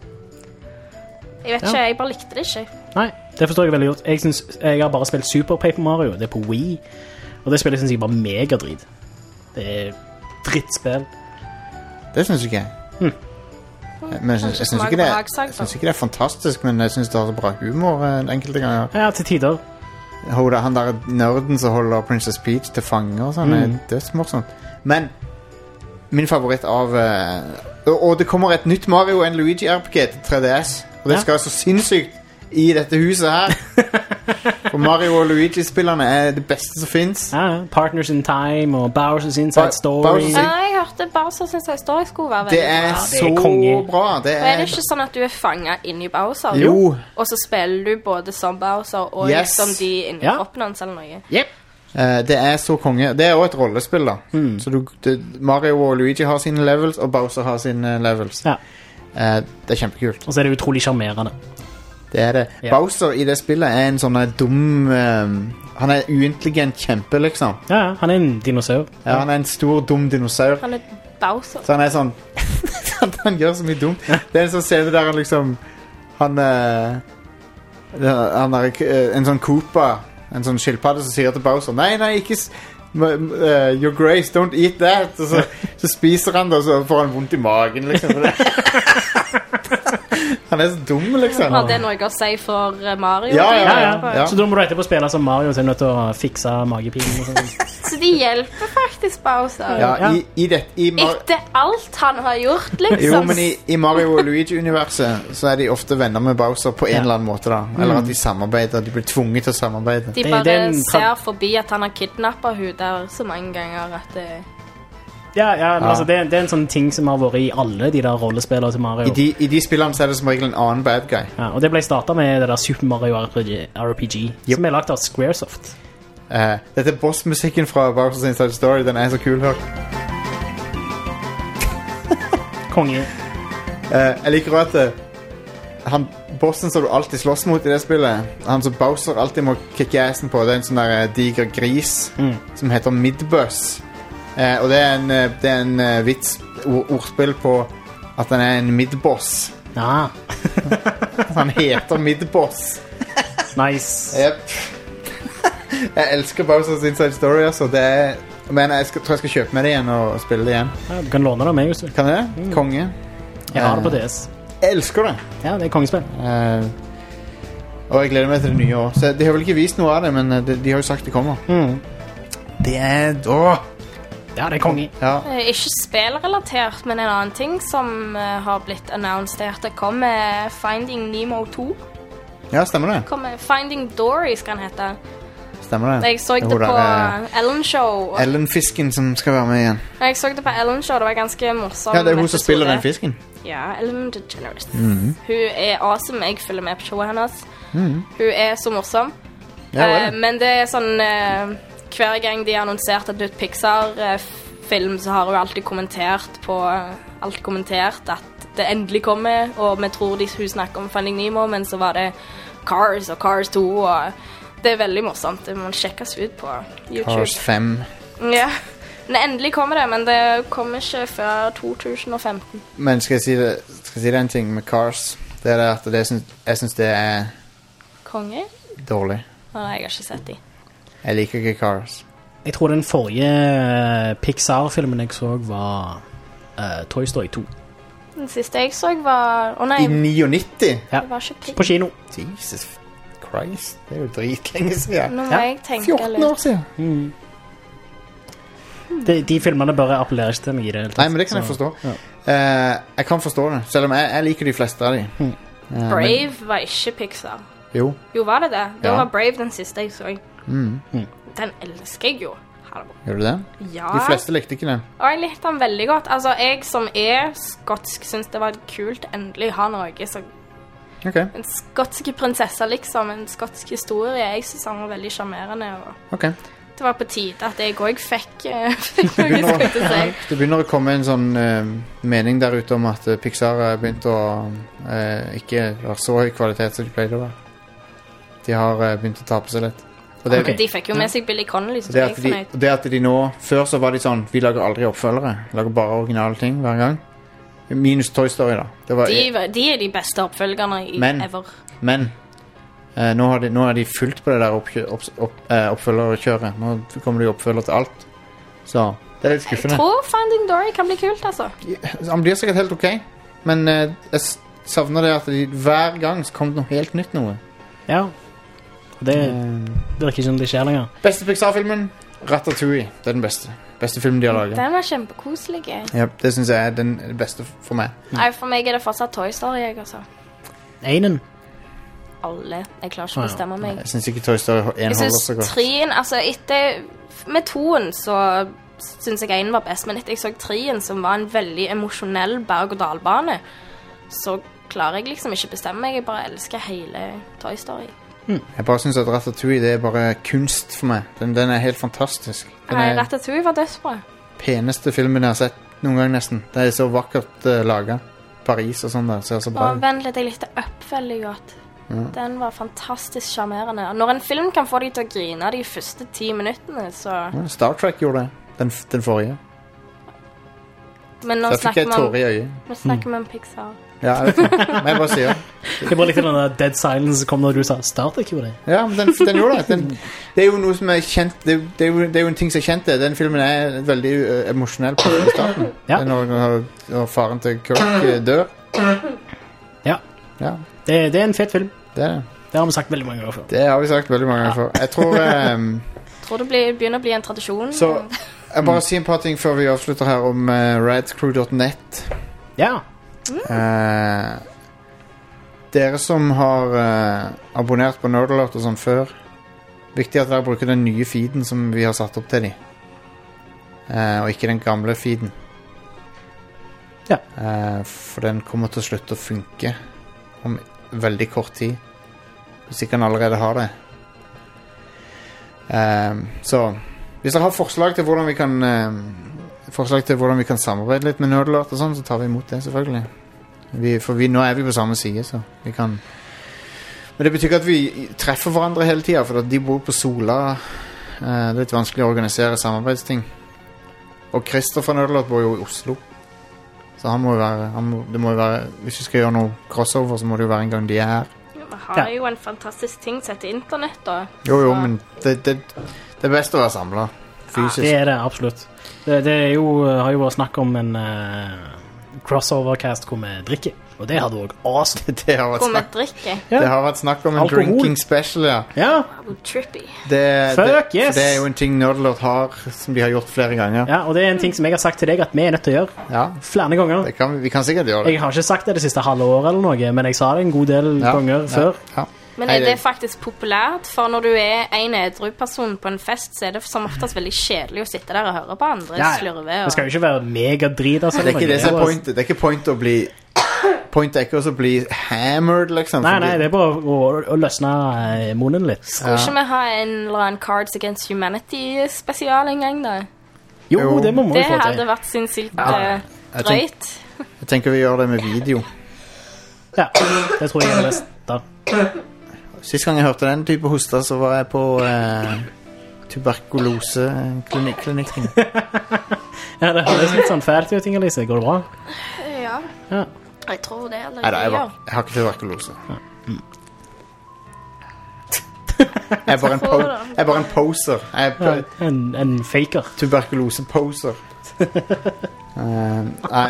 Jeg vet Ja. ikke, jeg bare likte det ikke. Nei, det forstår jeg veldig godt. Jeg, synes, jeg har bare spilt Super Paper Mario, det er på Wii, og det spillet synes jeg bare megadrit. Det er drittspill. Det syns ikke jeg. Hmm. Men jeg syns, jeg syns ikke, det er- jeg syns ikke det er fantastisk, men jeg syns det har så bra humor eh, enkelte ganger. Ja, til tider. Hoda, han der nerden som holder Princess Peach til fange og sånn, Mm. er dødsmorsomt. Men min favoritt av eh, og, og det kommer et nytt Mario and Luigi R P G til tre D S, og det Ja. skal så sinnssykt i dette huset her. For Mario og Luigi-spillerne er det beste som finnes. Ja, ja. Partners in Time og Bowser's Inside Ba- Story. Bowser's Ja, jeg hørte Bowser sin historie skulle være Det veldig er bra. det er så konge. bra. Det Og er er, det ikke sånn at du er fanget inn i Bowser? Jo. Og så spiller du både som Bowser og Yes. liksom de inni Ja. kroppen hans eller noe? Yep. Eh, det er så konge. Det er også et rollespill, da. Mm. Så du, det, Mario og Luigi har sine levels, og Bowser har sine levels. Ja. Eh, det er kjempekult. Og så er det utrolig charmerende. Det er det. Ja. Bowser i det spillet er en sånn eh, dum eh, Han er uintelligent kjempe, liksom. Ja, ja, han er en dinosaur. Ja, han er en stor, dum dinosaur. Han er Bowser. Så han er sånn Han gjør så mye dumt. Det er en sånn scene der han liksom Han eh, det- Han er eh, en sånn Koopa, en sånn skilpadde, som sier til Bowser Nei, nei, ikke s- m- m- eh, Your Grace, don't eat that. Og så, så spiser han det, og så får han vondt i magen, liksom. For det. Han er så dum, liksom. Har det noe å si for eh, Mario? Ja, ja, Ja, ja. ja. Så da må du etterpå spille som Mario, så er du nødt til å fikse magepinen og sånt. Så de hjelper faktisk Bowser. Ja, Ja. i, i, det, i Mar Etter alt han har gjort, liksom. Jo, men i, i Mario og Luigi-universet så er de ofte venner med Bowser på en Ja. eller annen måte, da. Eller at de samarbeider. De blir tvunget til å samarbeide. De Det- bare det er en tra- ser forbi at han har kidnappet hun der så mange ganger at det... Ja, ja, men Ja. altså, det, er- det er en sånn ting som har vært i alle de der rollespillene til Mario. I de, I de spillene så er det som regel en annen bad guy. Ja, og det ble startet med det der Super Mario R P G, R P G Yep. som er lagt av Squaresoft. Uh, dette er bossmusikken fra Bowser's Inside Story. Den er så kul, hør. Konge. Uh, jeg liker også at uh, han, bossen som du alltid slåss mot i det spillet, han som Bowser alltid må kicke assen på, det er en sånn der uh, diger gris Mm. som heter Midbus. Uh, og det er en, uh, det er en uh, vits, ord, ordspill på at han er en midboss. Ja. Han heter Midboss. Nice. Yep. Jeg elsker Bowser's Inside Story, altså. Det er, men jeg skal, tror jeg skal kjøpe med det igjen og spille det igjen. Ja, du kan låne det av meg hvis du vil. Kan jeg det? Konge. Jeg har det på D S. Jeg elsker det. Ja, det er kongespill. Eh, og jeg gleder meg til det nye år. Så de har vel ikke vist noe av det, men de, de har jo sagt det kommer. Mm. Det er... Åh! Ja, det er konge. Ja. Eh, Ikke spillrelatert, men en annen ting som eh, har blitt announced, er at det kommer Finding Nemo to. Ja, stemmer det. Kommer Finding Dory, skal den hete. Stemmer det. Jeg så det Hun på der, eh, Ellen Show. og- Ellen-fisken som skal være med igjen. Jeg så det på Ellen Show, det var ganske morsomt. Ja, det er hun som spiller den fisken. Ja, Ellen DeGeneres. Mhm. Hun er awesome. Jeg følger med på showet hennes. Mhm. Hun er så morsom. Ja, Eh, vel. men det er sånn eh, hver gang de har annonsert et nytt Pixar-film, så har hun alltid kommentert på alltid kommentert at det endelig kommer, og vi tror de, hun snakker om Finding Nemo, men så var det Cars og Cars to, og det er veldig morsomt. Det må sjekkes ut på YouTube. Cars fem. Ja. Men endelig kommer det, men det kommer ikke før to tusen og femten. Men skal jeg si det, skal jeg si det en ting med Cars? Det er det at det syns, jeg synes det er Konge? dårlig. Nei, jeg har ikke sett de. Jeg liker ikke Cars. Jeg tror den forrige eh, Pixar-filmen jeg så var eh, Toy Story to. Den siste jeg så var... Å nei, I nittini? Ja. det var ikke Pixar. På kino. Jesus Christ, det er jo dritlenge siden. Nå må Ja. jeg tenke fjorten år litt. siden. Mm. De, de filmene bare appellerer ikke til meg i det hele tatt. Nei, men det kan jeg Så, forstå. ja. Eh, jeg kan forstå det, selv om jeg, jeg liker de fleste av de. Mm. Eh, men- Brave var ikke Pixar. Jo. Jo, var det det? Det Ja. var Brave den siste jeg så. Mm. Den elsker jeg jo. Hallo. Gjør du det? Ja. De fleste likte ikke den. Og jeg likte den veldig godt. Altså, jeg som er skotsk, synes det var kult endelig å ha noe så Ok, en skotsk prinsesse, liksom. En skotsk historie. Jeg synes han var veldig charmerende. Og ok. det var på tide at jeg òg fikk, eh, fikk Det noe begynner, jeg skulle si. det begynner å komme en sånn eh, mening der ute om at eh, Pixar har begynt å eh, ikke ha så høy kvalitet som de pleide å være. De har eh, begynt å tape seg litt. Og det, Ok. De fikk jo med seg Billy Connolly, så det, jeg at er de, fornøyd. og det at de nå før så var de sånn vi lager aldri oppfølgere. Lager bare originale ting hver gang. Minus Toy Story, da. Det var, De, var- de er de beste oppfølgerne i Men- ever. Men eh, nå, har de, nå er de fulgt på det der oppkjø, opp, opp, eh, oppfølgerkjøret. Nå kommer de oppfølger til alt. Så det er litt Jeg skuffende. tror Finding Dory kan bli kult, altså. Han blir sikkert helt ok, men eh, jeg s- savner det at de, hver gang så kommer det noe helt nytt noe. Ja. Det Eh, virker ikke som det skjer lenger. beste Pixar-filmen? Ratatouille. Det er den beste. Beste filmen de har laget. Den var kjempekoselig. Ja, det synes jeg er den beste for meg. Nei, for meg er det fortsatt Toy Story, jeg, altså. Einen. Alle. Jeg klarer ikke Ah, å ja. bestemme meg. Jeg synes ikke Toy Story en Jeg holder syns så godt. treen, altså etter Med toen så syns jeg én var best, men etter jeg så treen, som var en veldig emosjonell berg-og-dal-bane, så klarer jeg liksom ikke bestemme meg. Jeg bare elsker hele Toy Story. Jeg bare synes at Ratatouille det er bare kunst for meg. Den, den er helt fantastisk. Den Nei, er Ratatouille var dødsbra. peneste filmen jeg har sett noen gang nesten. Det er så vakkert uh, laget. Paris og sånn der, ser så bra Og ut. vent litt, jeg likte Up veldig godt. Ja. Den var fantastisk sjarmerende. Når en film kan få deg til å grine de første ti minuttene, så Ja, Star Trek gjorde det. Den, f- den forrige. Men nå Der fikk snakker jeg vi om, tårer i øyet. nå snakker vi om Pixar. Ja, jeg vet det. Men jeg bare sier. Jeg bare likte den der dead silence som kom når du sa Star Trek gjorde det. Ja, men den, den gjorde det. Den, det er jo noe som er kjent. Det, er jo- det, er, jo, det er jo en ting som er kjent. Det. Den filmen er veldig uh, emosjonell på starten. Ja. Det er Når, når, når faren til Kirk uh, dør. Ja. Ja, Det, det er en fet film. det er det. Det har vi sagt veldig mange ganger før. Det har vi sagt veldig mange ganger før. Jeg tror um, Tror det blir, begynner å bli en tradisjon. Så jeg bare sier en par ting før vi avslutter her om uh, radcrew dot net. Ja. Uh, dere som har uh, abonnert på Nerdalert og sånn før, viktig at dere bruker den nye feeden som vi har satt opp til de. Uh, og ikke den gamle feeden. Ja. Uh, for den kommer til å slutte å funke om veldig kort tid. Hvis ikke han allerede har det. Um, så hvis dere har forslag til hvordan vi kan um, Forslag til hvordan vi kan samarbeide litt med Nerdlert og sånn, så tar vi imot det, selvfølgelig. Vi, for vi, nå er vi på samme side, så vi kan. Men det betyr ikke at vi treffer hverandre hele tiden, for at de bor på Sola. uh, Det er litt vanskelig å organisere samarbeidsting. Og Christopher Nerdlert bor jo i Oslo, så han må jo være, han må, det må jo være hvis vi skal gjøre noe crossover, så må det jo være en gang de er her. Vi har jo en fantastisk ting som heter internett da. Jo, jo, Så- men det, det, det er best å være samlet fysisk. Det er det, absolutt. Det, det er jo, har jo vært snakk om en uh, crossovercast hvor vi drikker, og det hadde vært awesome. Det har vært Hvor vi snakk, drikker. Ja. det har vært snakk om en Alkohol. drinking special, ja. Ja, Oh, trippy. Det, Fuck, det, yes. det er jo en ting Nerdlert har, som de har gjort flere ganger. ja, og det er en ting som jeg har sagt til deg at vi er nødt til å gjøre Ja, flere ganger. det kan, vi kan sikkert gjøre det. Jeg har ikke sagt det det siste halve året eller noe, men jeg sa det en god del Ja, ganger ja, før. ja. Men Nei, er det- det faktisk populært? For når du er en edru person på en fest, så er det som oftest veldig kjedelig å sitte der og høre på andre Ja, ja. slurve. Det Og... skal jo ikke være megadrit. Altså, Det er ikke det som er pointet. Det er ikke point å bli Point er ikke også å bli hammered, liksom. Nei, fordi- nei, det er bare å, å, å løsne eh, munnen litt. Skulle ikke vi ha en eller annen Cards Against Humanity-spesial en gang, da? Jo, Jo. det må vi Det få hadde til. vært sinnssykt Ja. eh, Jeg tenk- drøyt. Jeg tenker vi gjør det med video. Ja, det tror jeg er best da. Sist gang jeg hørte den type hoster, så var jeg på eh, tuberkuloseklinikken. Ja, det høres litt sånn fælt ut, Inger-Lise. Går det bra? Ja, Ja. jeg tror det. Eller Nei da, jeg, ja. var- jeg har ikke tuberkulose. Jeg er bare en, po jeg er bare en poser. Jeg er Ja, po en, en faker. tuberkuloseposer. uh, nei,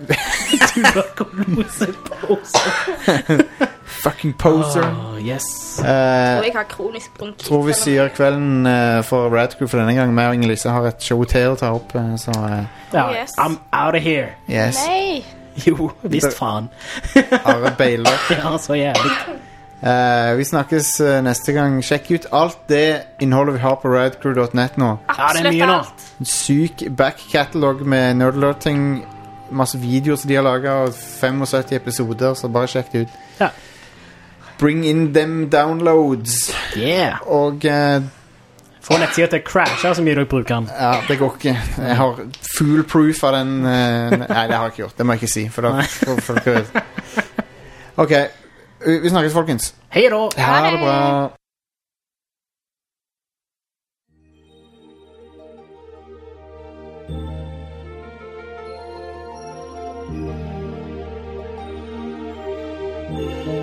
Tuberkulosepose. fucking poser. Oh, yes. Uh, Og jeg har kronisk bronkitt. tror vi sier kvelden uh, for Radcrew for denne gang. Meg og Inger-Lise har et show til å ta opp, uh, så uh, Ja, Yes. I'm out of here. yes. Nei! Jo, visst faen. Are beiler. Ja, så jævlig. Uh, vi snakkes uh, neste gang. Sjekk ut alt det innholdet vi har på radcrew dot net nå. Ja, det er Absolutt mye nå. alt. En syk back-catalog med nerdlert-ting. Masse videoer som de har laget, og syttifem episoder, så bare sjekk det ut. Ja. Bring in them downloads. Yeah. Og uh, Få nettsida til å crashe så mye dere bruker den. ja, det går ikke. Jeg har full proof av den. Uh, nei, det har jeg ikke gjort. Det må jeg ikke si. For da får folk det. Ok, vi snakkes, folkens. Hei da. Ha det bra. Thank